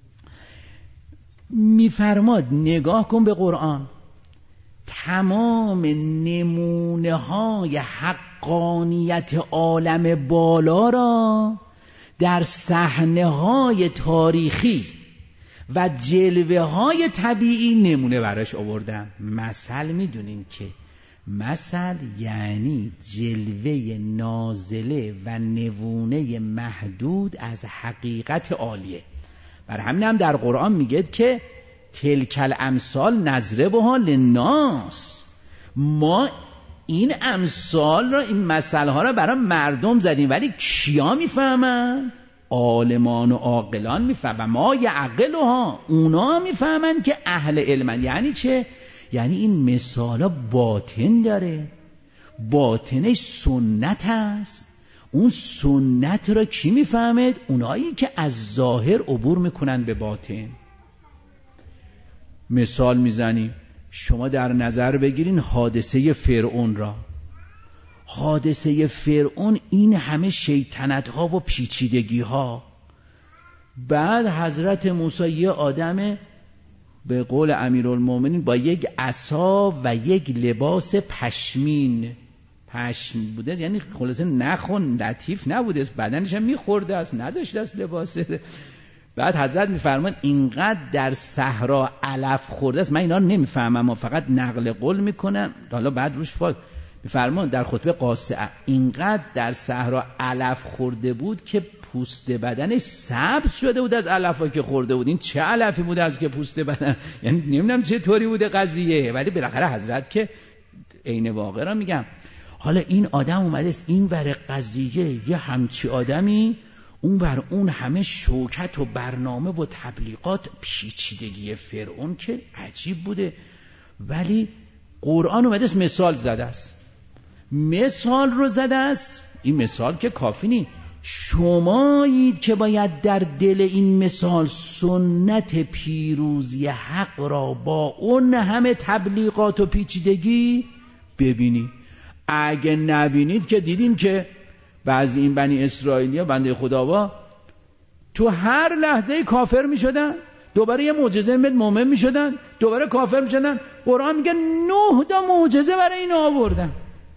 میفرماد نگاه کن به قرآن، تمام نمونه های حقانیت عالم بالا را در صحنه های تاریخی و جلوه های طبیعی نمونه براش آوردم. مثل میدونین که مثل یعنی جلوه نازله و نمونه محدود از حقیقت عالیه. بر همین هم در قرآن میگه که تلک الامثال نضربها للناس. ما این امثال را، این مثل ها را برای مردم زدیم ولی کیا میفهمن؟ عالمان و عاقلان میفهمن. ما یعقلها، اونا میفهمن که اهل علمن. یعنی چه؟ یعنی این مثالا باطن داره، باطنش سنت هست. اون سنت را کی میفهمد؟ اونایی که از ظاهر عبور میکنن به باطن. مثال میزنیم، شما در نظر بگیرین حادثه فرعون را. حادثه فرعون این همه شیطنت ها و پیچیدگی ها. بعد حضرت موسی یه آدم به قول امیرالمومنین با یک عصا و یک لباس پشمین، پشم بوده یعنی خلاصه نخون لطیف نبوده، بدنش هم میخورده است، نداشته است لباسه. بعد حضرت میفرمان اینقدر در صحرا علف خورده است. من اینا رو نمیفهمم، فقط نقل قول میکنن، حالا بعد روش فاک میفرمان در خطبه قاصعه اینقدر در صحرا علف خورده بود که پوست بدنش سبز شده بود از علفا که خورده بود. این چه علفی بوده از که پوست بدن، یعنی نمیدونم چه طوری بوده قضیه، ولی بالاخره حضرت که عین واقع را میگم. حالا این آدم اومده است این ور قضیه، یه همچی آدمی اون بر اون همه شوکت و برنامه و تبلیغات، پیچیدگی فرعون که عجیب بوده. ولی قرآن اومده است مثال زده است، مثال رو زده است. این مثال که کافی نیست، شمایید که باید در دل این مثال سنت پیروزی حق را با اون همه تبلیغات و پیچیدگی ببینید. اگه نبینید که دیدیم که بعضی این بنی اسرائیلی ها بنده خداوا تو هر لحظه کافر می شدن، دوباره یه معجزه میاد مومن می شدن، دوباره کافر می شدن. قرآن میگه نه تا معجزه برای این آوردن.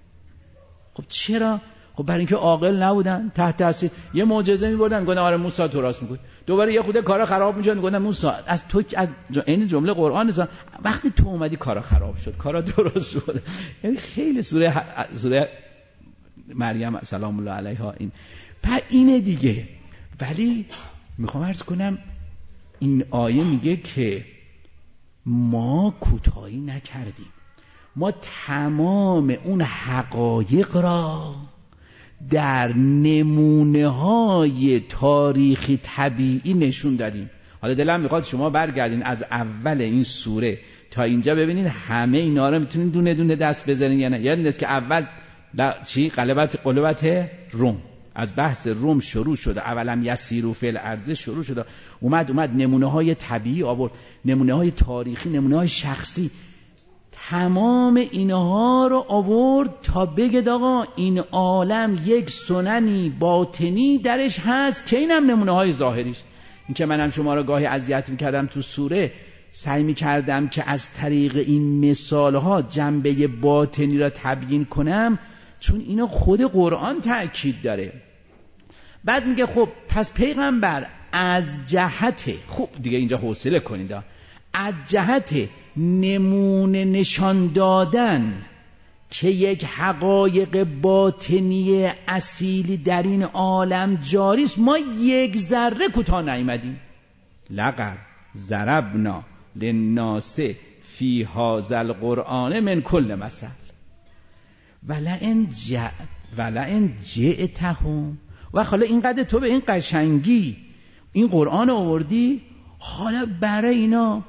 خب چرا؟ خب برای اینکه عاقل نبودن، تحت تاثیر. یه معجزه می‌بردن گفتن آره موسی تو راست میگه، دوباره یه خود کارا خراب می‌شد گفتن موسی از تو از این جمله قرآن است، وقتی تو اومدی کارا خراب شد، کارا درست شد. یعنی خیلی سوره سوره مریم سلام الله علیها این بعد اینه دیگه. ولی میخوام عرض کنم این آیه میگه که ما کوتاهی نکردیم، ما تمام اون حقایق را در نمونه های تاریخی طبیعی نشون دادیم. حالا دلم میخواد شما برگردین از اول این سوره تا اینجا ببینید همه اینا رو میتونین دونه دونه دست بزنین یا نه. یادتونه که اول چی؟ قلبت قلبت روم، از بحث روم شروع شده، اولم یسیروا فی الارض شروع شده، اومد اومد نمونه های طبیعی آورد، نمونه های تاریخی، نمونه های شخصی، تمام اینها رو آورد تا بگید آقا این عالم یک سننی باطنی درش هست که اینم نمونه های ظاهریش. این که منم شما رو گاهی اذیت میکردم تو سوره سعی می‌کردم که از طریق این مثال‌ها جنبه باطنی را تبیین کنم، چون اینو خود قرآن تأکید داره. بعد میگه خب پس پیغمبر از جهت، خب دیگه اینجا حوصله کنید، از جهت نمونه نشان دادن که یک حقایق باطنی اصیلی در این عالم جاری است، ما یک ذره کوتاه نیامدیم. لقد ضربنا للناس فی هذا القرآن من کل مثل ولئن جاء ولئن جئتهم. و حالا اینقدر تو به این قشنگی این قرآن آوردی، حالا برای اینا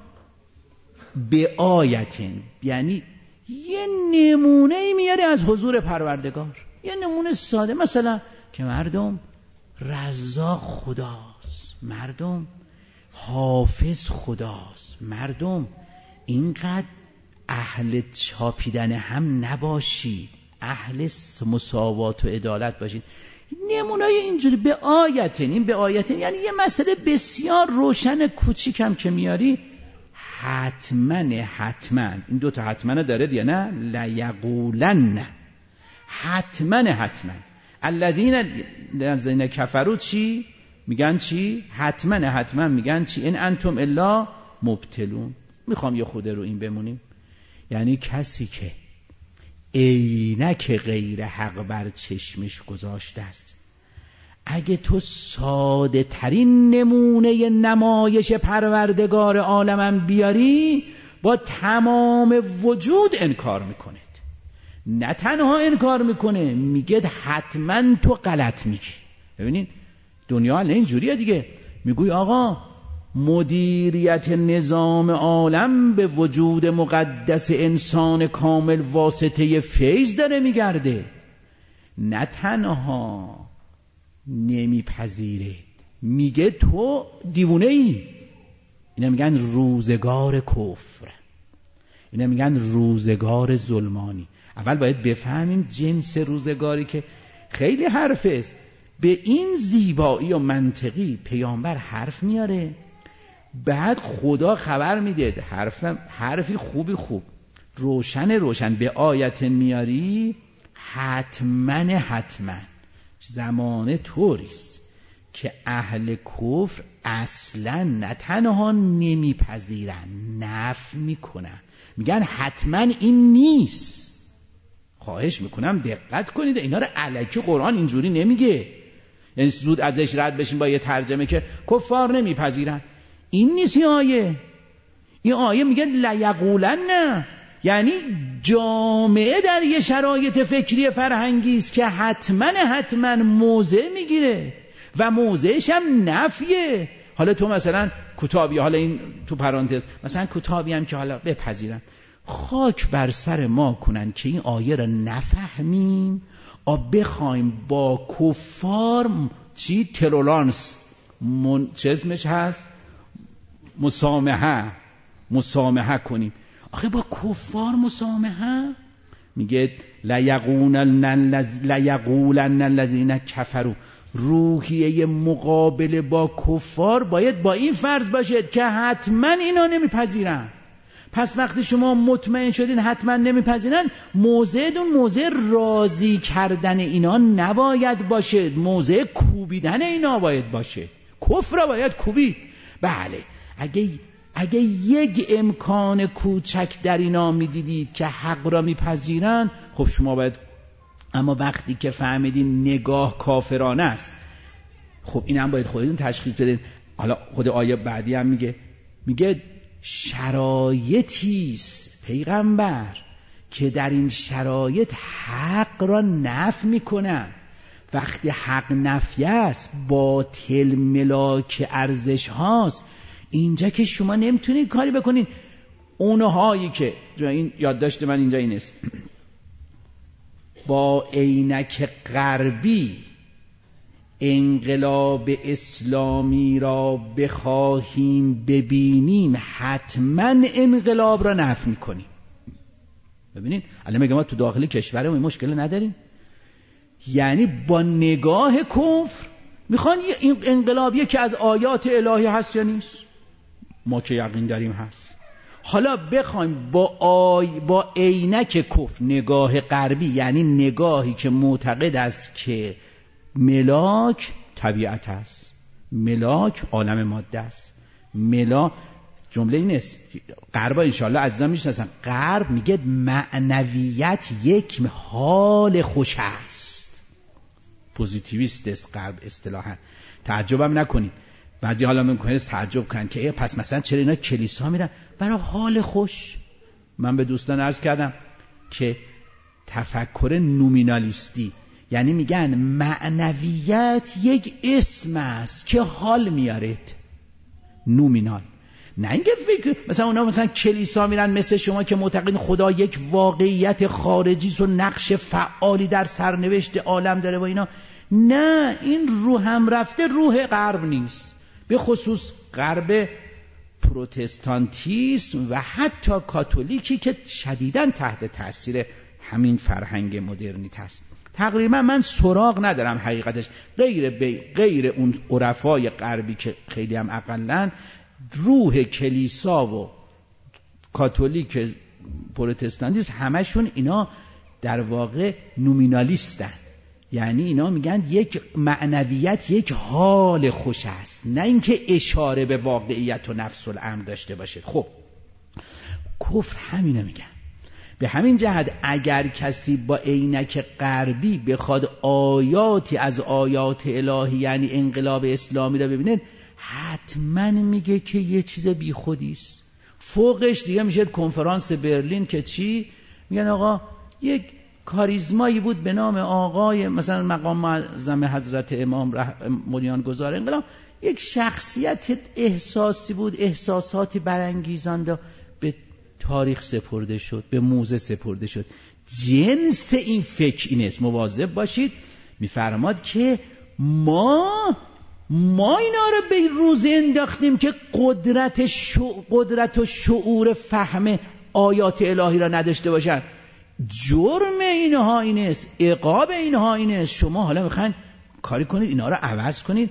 به آیتین، یعنی یه نمونه میاری از حضور پروردگار، یه نمونه ساده، مثلا که مردم رزاق خداست، مردم حافظ خداست، مردم اینقدر اهل چاپیدن هم نباشید، اهل مساوات و عدالت باشید. نمونه‌ای اینجوری به آیتین، این به آیتین یعنی یه مسئله بسیار روشن کوچیکم که میاری، حتما حتما این دو تا حتما داره یا نه؟ لیقولن، حتما حتما الذین الذین کفروا چی میگن؟ چی؟ حتما حتما میگن چی؟ ان انتم الا مبتلون. میخوام یه خود رو این بمونیم، یعنی کسی که عینک غیر حق بر چشمش گذاشته است، اگه تو ساده ترین نمونه نمایش پروردگار عالمم بیاری، با تمام وجود انکار میکنه. نه تنها انکار میکنه، میگه حتما تو غلط میگی. ببینین دنیا الان اینجوریه دیگه، میگوی آقا مدیریت نظام عالم به وجود مقدس انسان کامل واسطه فیض داره میگرده. نه تنها نمیپذیره، میگه تو دیوونه ای. اینا میگن روزگار کفر، اینا میگن روزگار ظلمانی. اول باید بفهمیم جنس روزگاری که خیلی حرف است. به این زیبایی و منطقی پیامبر حرف میاره، بعد خدا خبر میده، حرف حرفی خوبی خوب روشن روشن به آیت میاری، حتما حتما زمان طوریست که اهل کفر اصلا نه تنها نمیپذیرن، نفی میکنن، میگن حتما این نیست. خواهش میکنم دقت کنید، اینا رو الکی قرآن اینجوری نمیگه، یعنی زود ازش رد بشین با یه ترجمه که کفار نمیپذیرن. این نیست این آیه. این آیه میگه لیقولن، نه یعنی جامعه در یه شرایط فکری فرهنگی است که حتما حتما موضع میگیره و موضعش هم نفیه. حالا تو مثلا کتابی، حالا این تو پرانتز مثلا کتابی هم که حالا بپذیرن، خاک بر سر ما کنن که این آیه را نفهمیم، آب بخوایم با کفار چی ترولانس من... چه اسمش هست؟ مسامحه مسامحه کنیم. آخه با کفار مسامحه؟ میگه لیقولن الذین کفروا، روحیه مقابله با کفار باید با این فرض باشد که حتما اینا نمیپذیرن. پس وقتی شما مطمئن شدین حتما نمیپذیرن، موضعتون موضع راضی کردن اینا نباید باشه، موضع کوبیدن اینا باید باشه. کفر را باید کوبید. بله، اگه اگه یک امکان کوچک در اینا میدیدید که حق را میپذیرن، خب شما باید، اما وقتی که فهمیدین نگاه کافرانه است، خب این هم باید خودتون تشخیص بدین. حالا خود آیه بعدی هم میگه میگه شرایطیست پیغمبر که در این شرایط حق را نفی میکنن. وقتی حق نفی است، باطل ملاک ارزش هاست، اینجا که شما نمیتونید کاری بکنید. اونهایی که این یادداشت من اینجا این است، با عینک غربی انقلاب اسلامی را بخواهیم ببینیم، حتما انقلاب را نفی میکنیم. ببینید الان میگم ما تو داخل کشورمون این مشکل نداریم، یعنی با نگاه کفر میخوان این انقلابیه که از آیات الهی هست یا نیست. ما که یقین داریم هست. حالا بخوایم با آی با عینک کفر نگاه غربی، یعنی نگاهی که معتقد است که ملاک طبیعت است، ملاک عالم ماده است، ملاک جمله این است. غرب انشاءالله عزیزان میشناسن، غرب میگه معنویت یک حال خوش است، پوزیتیویست است غرب اصطلاحا. تعجبم نکنید بعضی حالا میکنه تعجب کنن که پس مثلا چرا اینا کلیسا میرن؟ برای حال خوش. من به دوستان عرض کردم که تفکر نومینالیستی، یعنی میگن معنویت یک اسم است که حال میارد، نومینال. نه اینکه فکر مثلا اونا مثلا کلیسا میرن مثل شما که معتقد خدا یک واقعیت خارجی است و نقش فعالی در سرنوشت عالم داره و اینا. نه، این روح هم رفته روح غرب نیست، به خصوص غرب پروتستانتیسم و حتی کاتولیکی که شدیداً تحت تاثیر همین فرهنگ مدرنیته است. تقریبا من سراغ ندارم حقیقتش غیر غیر اون عرفای غربی که خیلی هم اقلن، روح کلیسا و کاتولیک پروتستانتیسم همشون اینا در واقع نومینالیستن، یعنی اینا میگن یک معنویت یک حال خوش است، نه اینکه اشاره به واقعیت و نفس الامر داشته باشه. خب کفر همینو میگن. به همین جهت اگر کسی با عینک غربی بخواد آیاتی از آیات الهی یعنی انقلاب اسلامی را ببینه، حتما میگه که یه چیز بی خودی است. فوقش دیگه میشه کنفرانس برلین که چی میگن؟ آقا یک کاریزمایی بود به نام آقای مثلا مقام معظم حضرت امام رح... بنیانگذار انقلاب، یک شخصیت احساسی بود، احساساتی برانگیزانده، به تاریخ سپرده شد، به موزه سپرده شد. جنس این فکر این است. مواظب باشید. میفرماد که ما ما اینا رو به روز انداختیم که قدرت شو... قدرت و شعور فهم آیات الهی را نداشته باشن. جرم اینها این است، عقاب اینها این است. شما حالا میخواین کاری کنید اینا رو عوض کنید.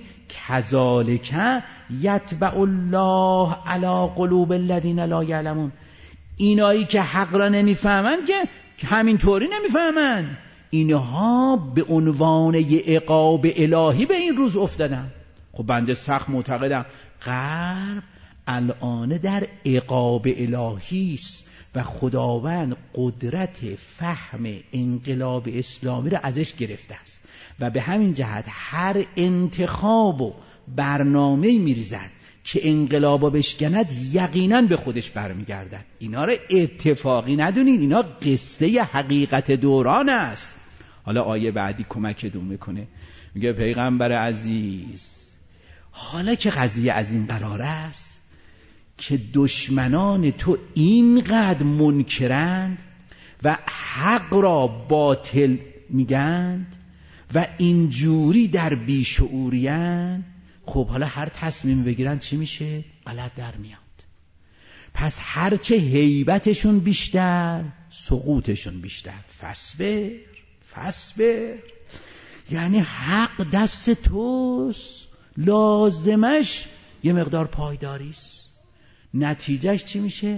کذالک یطبع الله علی قلوب الذین لا یعلمون. اینایی که حق را نمیفهمند که همینطوری نمیفهمند، اینها به عنوان یه عقاب الهی به این روز افتادن. خب بنده سخت معتقدم غرب الان در عقاب الهی است و خداوند قدرت فهم انقلاب اسلامی را ازش گرفته است و به همین جهت هر انتخاب و برنامه‌ای میریزد که انقلابا بشکند یقینا به خودش برمیگردد. اینا را اتفاقی ندونید، اینا قصه حقیقت دوران است. حالا آیه بعدی کمکتون میکنه، میگه پیغمبر عزیز حالا که قضیه از این قرار است که دشمنان تو اینقدر منکرند و حق را باطل میگند و اینجوری در بیشعوریند، خب حالا هر تصمیم بگیرن چی میشه؟ غلط در میاد. پس هرچه هیبتشون بیشتر سقوطشون بیشتر. فصبر فصبر، یعنی حق دست توست، لازمش یه مقدار پایداریست. نتیجهش چی میشه؟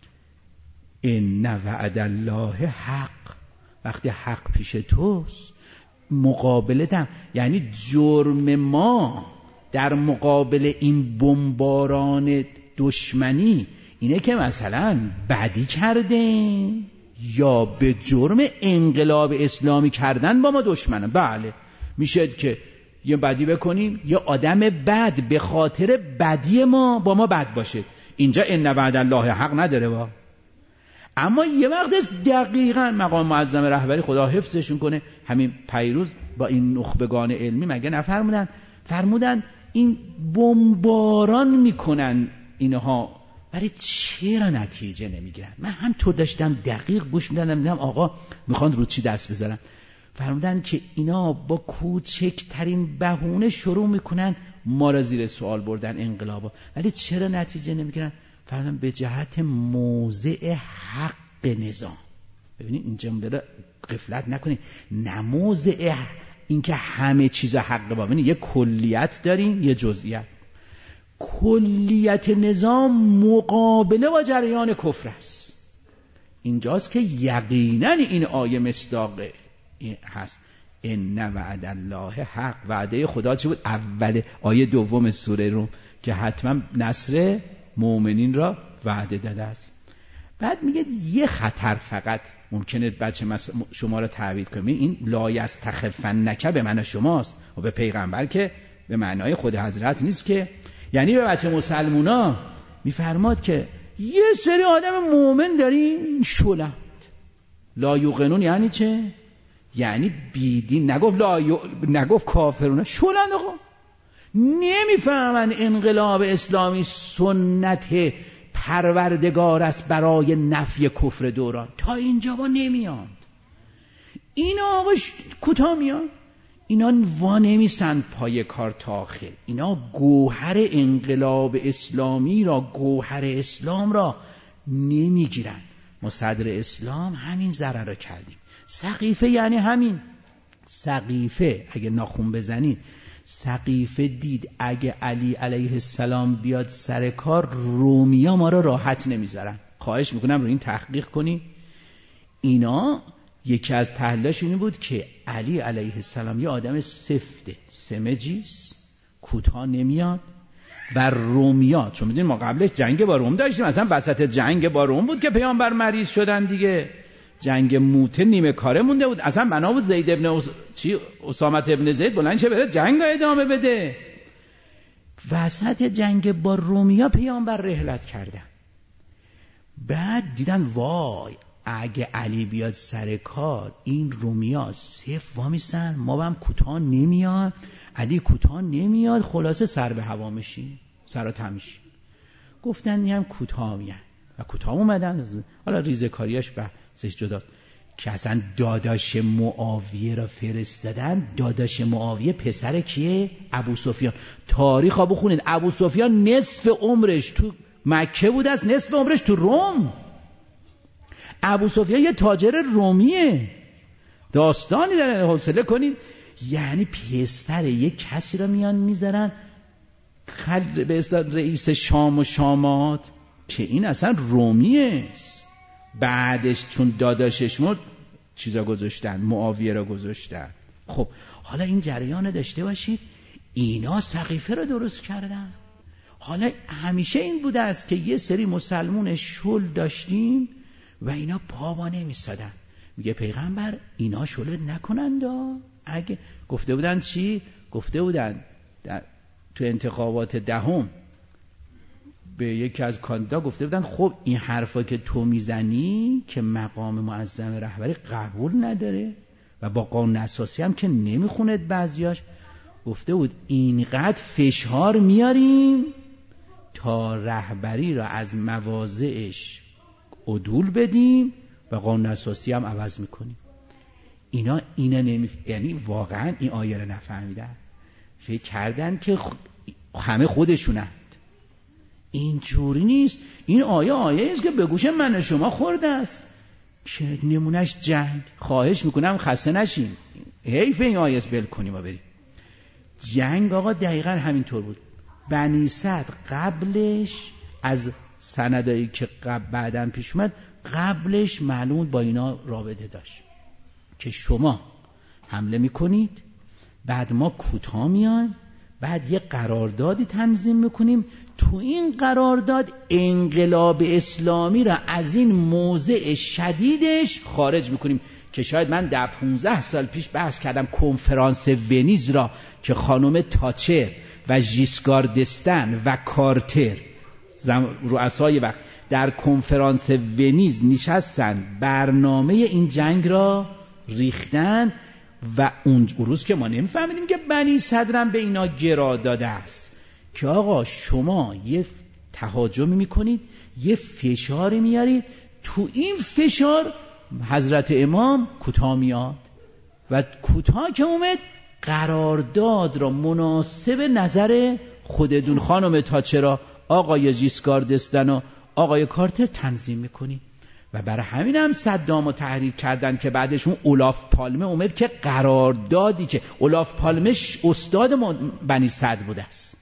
ان وعد الله حق. وقتی حق پیش توست مقابلتم، یعنی جرم ما در مقابل این بمباران دشمنی اینه که مثلا بدی کردیم یا به جرم انقلاب اسلامی کردن با ما دشمنن. بله میشه که یه بدی بکنیم، یه آدم بد به خاطر بدی ما با ما بد باشه. اینجا ان وعد الله حق نداره با. اما یه وقت دقیقاً مقام معظم رهبری خدا حفظشون کنه، همین پیروز با این نخبگان علمی مگه نفرمودن؟ فرمودن این بمباران میکنن اینها، ولی چرا نتیجه نمیگیرن؟ من هم تو داشتم دقیق گوش میدادم، دیدم آقا میخوان رو چی دست بذارن. فرمودن که اینا با کوچکترین بهونه شروع میکنن ما را زیر سوال بردن انقلابا، ولی چرا نتیجه نمیگیرن؟ فرمودن به جهت موضع حق نظام. ببینید این جمله را غفلت نکنید، نه موضع این که همه چیز حق با. ببینید یه کلیت داریم یه جزئیات. کلیت نظام مقابله با جریان کفر است. اینجاست که یقینا این آیه مصداق هست. ان وعد الله حق. وعده خدا چی بود؟ اول آیه دوم سوره روم که حتما نصر مؤمنین را وعده داده است. بعد میگه یه خطر فقط ممکنه بچه شما را تعبیر کنه، این لا یستخفنک به معنی شماست و به پیغمبر که به معنای خود حضرت نیست، که یعنی به بچه مسلمونا میفرماد که یه سری آدم مؤمن داریم شلند. لا یوقنون یعنی چه؟ یعنی بیدین. نگفت لا یو... نگفت کافرون، شلند. آقا نمیفهمن انقلاب اسلامی سنت پروردگار است برای نفی کفر دوران. تا اینجا با نمیاد. اینا آقا کوتاه میان، اینا وا نمیسن پای کار تا آخر. اینا گوهر انقلاب اسلامی را، گوهر اسلام را نمیگیرن. ما صدر اسلام همین ضرر را کردیم. سقیفه یعنی همین. سقیفه اگه ناخون بزنید، سقیفه دید اگه علی علیه السلام بیاد سر کار، رومیا ما را راحت نمیذارن. خواهش میکنم رو این تحقیق کنی. اینا یکی از تحلیلش این بود که علی علیه السلام یه آدم سفته، سمجیست، کوتاه نمیاد و رومیا، چون میدونیم ما قبلش جنگ با روم داشتیم، اصلا وسط جنگ با روم بود که پیامبر مریض شدن دیگه. جنگ موته نیمه کاره مونده بود، اصلا بنا بود زید ابن اس... چی اسامه ابن زید بلند شه بره جنگ ادامه بده. وسط جنگ با رومیا پیامبر رحلت کردن. بعد دیدن وای اگه علی بیاد سر کار، این رومیا صف وامیسن، ما هم کوتاه نمیاد، علی کوتاه نمیاد، خلاصه سر به هوا میشیم، سر و تمیشیم. گفتن میام کوتاه میان و کوتاه اومدن. حالا ریزکاریاش بحثش جداست که اصلا داداش معاویه را فرستادن. داداش معاویه پسر کیه؟ ابو سفیان. تاریخ ها بخونید، ابو سفیان نصف عمرش تو مکه بود است، نصف عمرش تو روم. ابو سفیان یه تاجر رومیه، داستانی داره، حوصله کنید. یعنی پسر یه کسی را میان میذارن خل... به اصطلاح رئیس شام و شامات، که این اصلا رومیه. بعدش چون داداشش مرد چیزا گذاشتن، معاویه را گذاشتن. خب حالا این جریان داشته باشید، اینا سقیفه را درست کردن. حالا همیشه این بوده است که یه سری مسلمون شل داشتیم و اینا پا با نمیستادن. میگه پیغمبر اینا شلت نکنند. اگه گفته بودن چی؟ گفته بودن در... تو انتخابات دهم به یکی از کاندیدا گفته بودن خب این حرفا که تو میزنی که مقام معظم رهبری قبول نداره و با قانون اساسی هم که نمیخوند بعضیاش، گفته بود اینقدر فشار میاریم تا رهبری را از مواضعش عدول بدیم و قانون اساسی هم عوض میکنیم. اینا اینا نمی یعنی واقعا این آیه رو نفهمیدن، فکر کردن که همه خودشونن. اینجوری نیست. این آیه آیه است که به گوش من شما خورده است که نمونش جنگ. خواهش میکنم خسته نشین، حیف این آیه است بل کنیم و بریم. جنگ آقا دقیقا همینطور بود. بنی صدر قبلش از سندایی که قبل بعداً پیش اومد، قبلش معلوم با اینا رابطه داشت که شما حمله میکنید، بعد ما کوتاه میان، بعد یه قراردادی تنظیم میکنیم، تو این قرارداد انقلاب اسلامی را از این موضع شدیدش خارج میکنیم. که شاید من در پونزده سال پیش بحث کردم کنفرانس ونیز را که خانم تاچر و ژیسکار دستن و کارتر رؤسای وقت در کنفرانس ونیز نشستن، برنامه این جنگ را ریختن و اون روز که ما نمیفهمیدیم که بنی صدرم به اینا گرا داده است که آقا شما یه تهاجمی میکنید، یه فشاری میارید، تو این فشار حضرت امام کوتاه میاد و کوتاه که اومد قرارداد را مناسب نظر خودتون خانم تاچر، آقای ژیسکار دستن و آقای کارتر تنظیم میکنید. و برای همین هم صدامو تحریک کردن که بعدش اون اولاف پالمه اومد که قراردادی که اولاف پالمه استاد بنی صدر بوده است،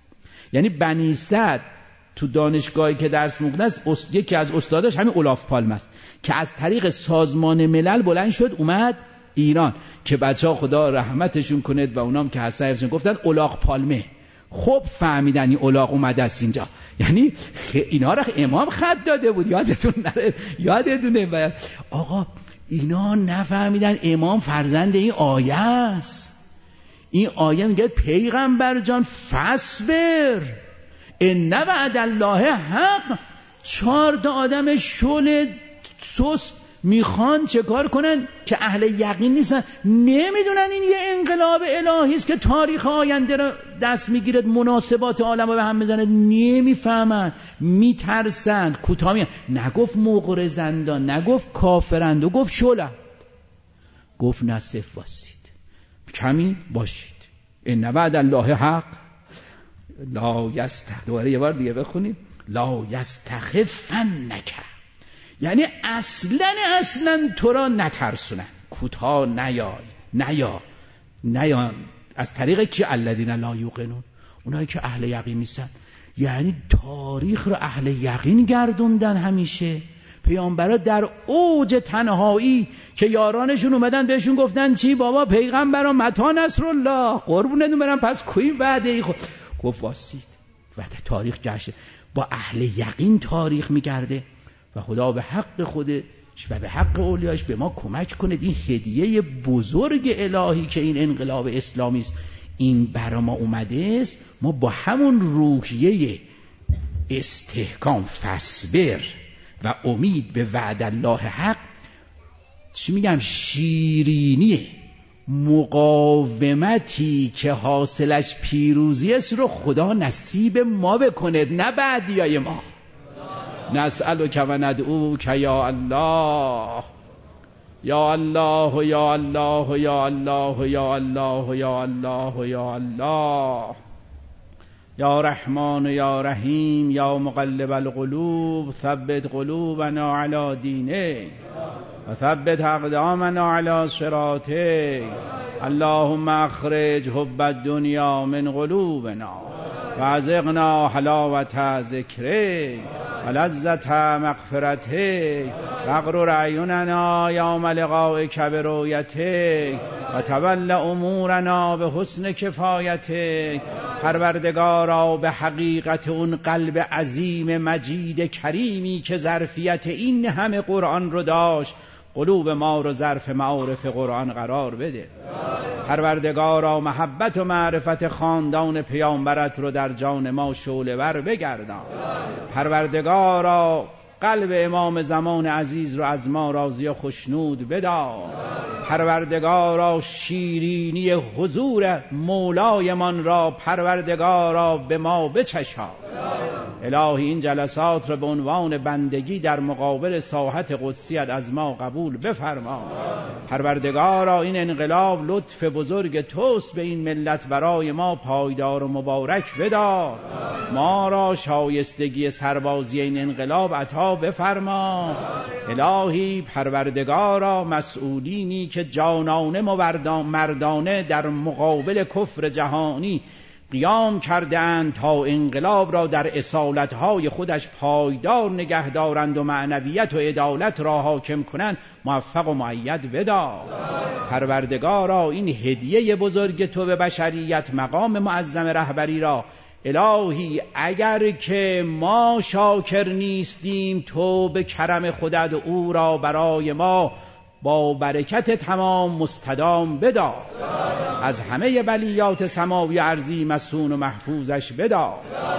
یعنی بنی سعد تو دانشگاهی که درس می‌خوند است، یکی از استاداش همین اولاف پالمه است که از طریق سازمان ملل بلند شد اومد ایران که بچه‌ها خدا رحمتشون کنه و اونام که هستن حفظشون گفتن اولاق پالمه. خب فهمیدن این اولاق اومده است اینجا، یعنی اینا را امام خط داده بود، یادتون نره یادتونه. آقا اینا نفهمیدن امام فرزند این آیه است. این آیه میگه پیغمبر جان فصبر ان وعد الله حق. چهار تا آدم شل سست میخوان چه کار کنن که اهل یقین نیستن، نمیدونن این یه انقلاب الهی است که تاریخ آینده رو دست میگیرد، مناسبات عالم رو به هم میزنه، نمیفهمن، میترسن، کوتاه میان. نگفت مغرضند، نگفت کافرند، و گفت شلند، گفت نصف واسید، کمی باشید. ان وعد الله حق لا یستخف. دوباره یه بار دیگه بخونیم لا یستخفنک، یعنی اصلا اصلا تو را نترسونن، کوتاه نیای نیا نیا از طریق کی؟ الذین لا یوقنون، اونایی که اهل یقین نیستن. یعنی تاریخ رو اهل یقین گردوندن. همیشه پیامبرا در اوج تنهایی که یارانشون اومدن بهشون گفتن چی بابا پیغمبرا متی نصر الله، قربونتون برم، پس کوی وعده ای خود گفت واسید. وقت تاریخ جشه با اهل یقین تاریخ میگرده و خدا به حق خودش و به حق اولیاش به ما کمک کنه این هدیه بزرگ الهی که این انقلاب اسلامی است، این برا ما اومده است، ما با همون روحیه استحکام فصبر و امید به وعد الله حق، چی میگم، شیرینی مقاومتی که حاصلش پیروزی است رو خدا نصیب ما بکنه، نه بعدیای ما. نسألک و ندعوک یا الله یا الله یا الله یا الله یا الله یا الله یا الله یا رحمان یا رحیم یا مقلب القلوب ثبت قلوبنا علی دینک و ثبت اقدامنا علی صراطک. اللهم اخرج حب الدنیا من قلوبنا و ازغنا حلاوت ذکرک و لذت مغفرتک و اغرر اعیننا یوم لقائک برؤیتک و تول امورنا به حسن کفایتک. پروردگارا به حقیقت اون قلب عظیم مجید کریمی که ظرفیت این همه قرآن رو داشت، قلوب ما رو ظرف معارف قرآن قرار بده. پروردگارا محبت و معرفت خاندان پیامبرت رو در جان ما شعله ور بگردان. پروردگارا قلب امام زمان عزیز رو از ما راضی و خوشنود بدار. پروردگارا شیرینی حضور مولایمان را پروردگارا به ما بچشان. الهی این جلسات را به عنوان بندگی در مقابل ساحت قدسیت از ما قبول بفرما. پروردگارا این انقلاب لطف بزرگ توست به این ملت، برای ما پایدار و مبارک بدار. ما را شایستگی سربازی این انقلاب عطا بفرما. الهی پروردگارا مسئولینی که جانانه مردانه در مقابل کفر جهانی قیام کرده اند تا انقلاب را در اصالتهای خودش پایدار نگه دارند و معنویت و عدالت را حاکم کنند، موفق و مؤید بدار. پروردگارا این هدیه بزرگ تو به بشریت، مقام معظم رهبری را الهی اگر که ما شاکر نیستیم، تو به کرم خودت او را برای ما با برکت تمام مستدام بدار. از همه بلیات سماوی ارضی مسون و محفوظش بدار.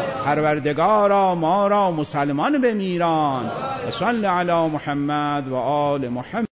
پروردگارا ما را مسلمان بمیران. و صلی علی محمد و آل محمد.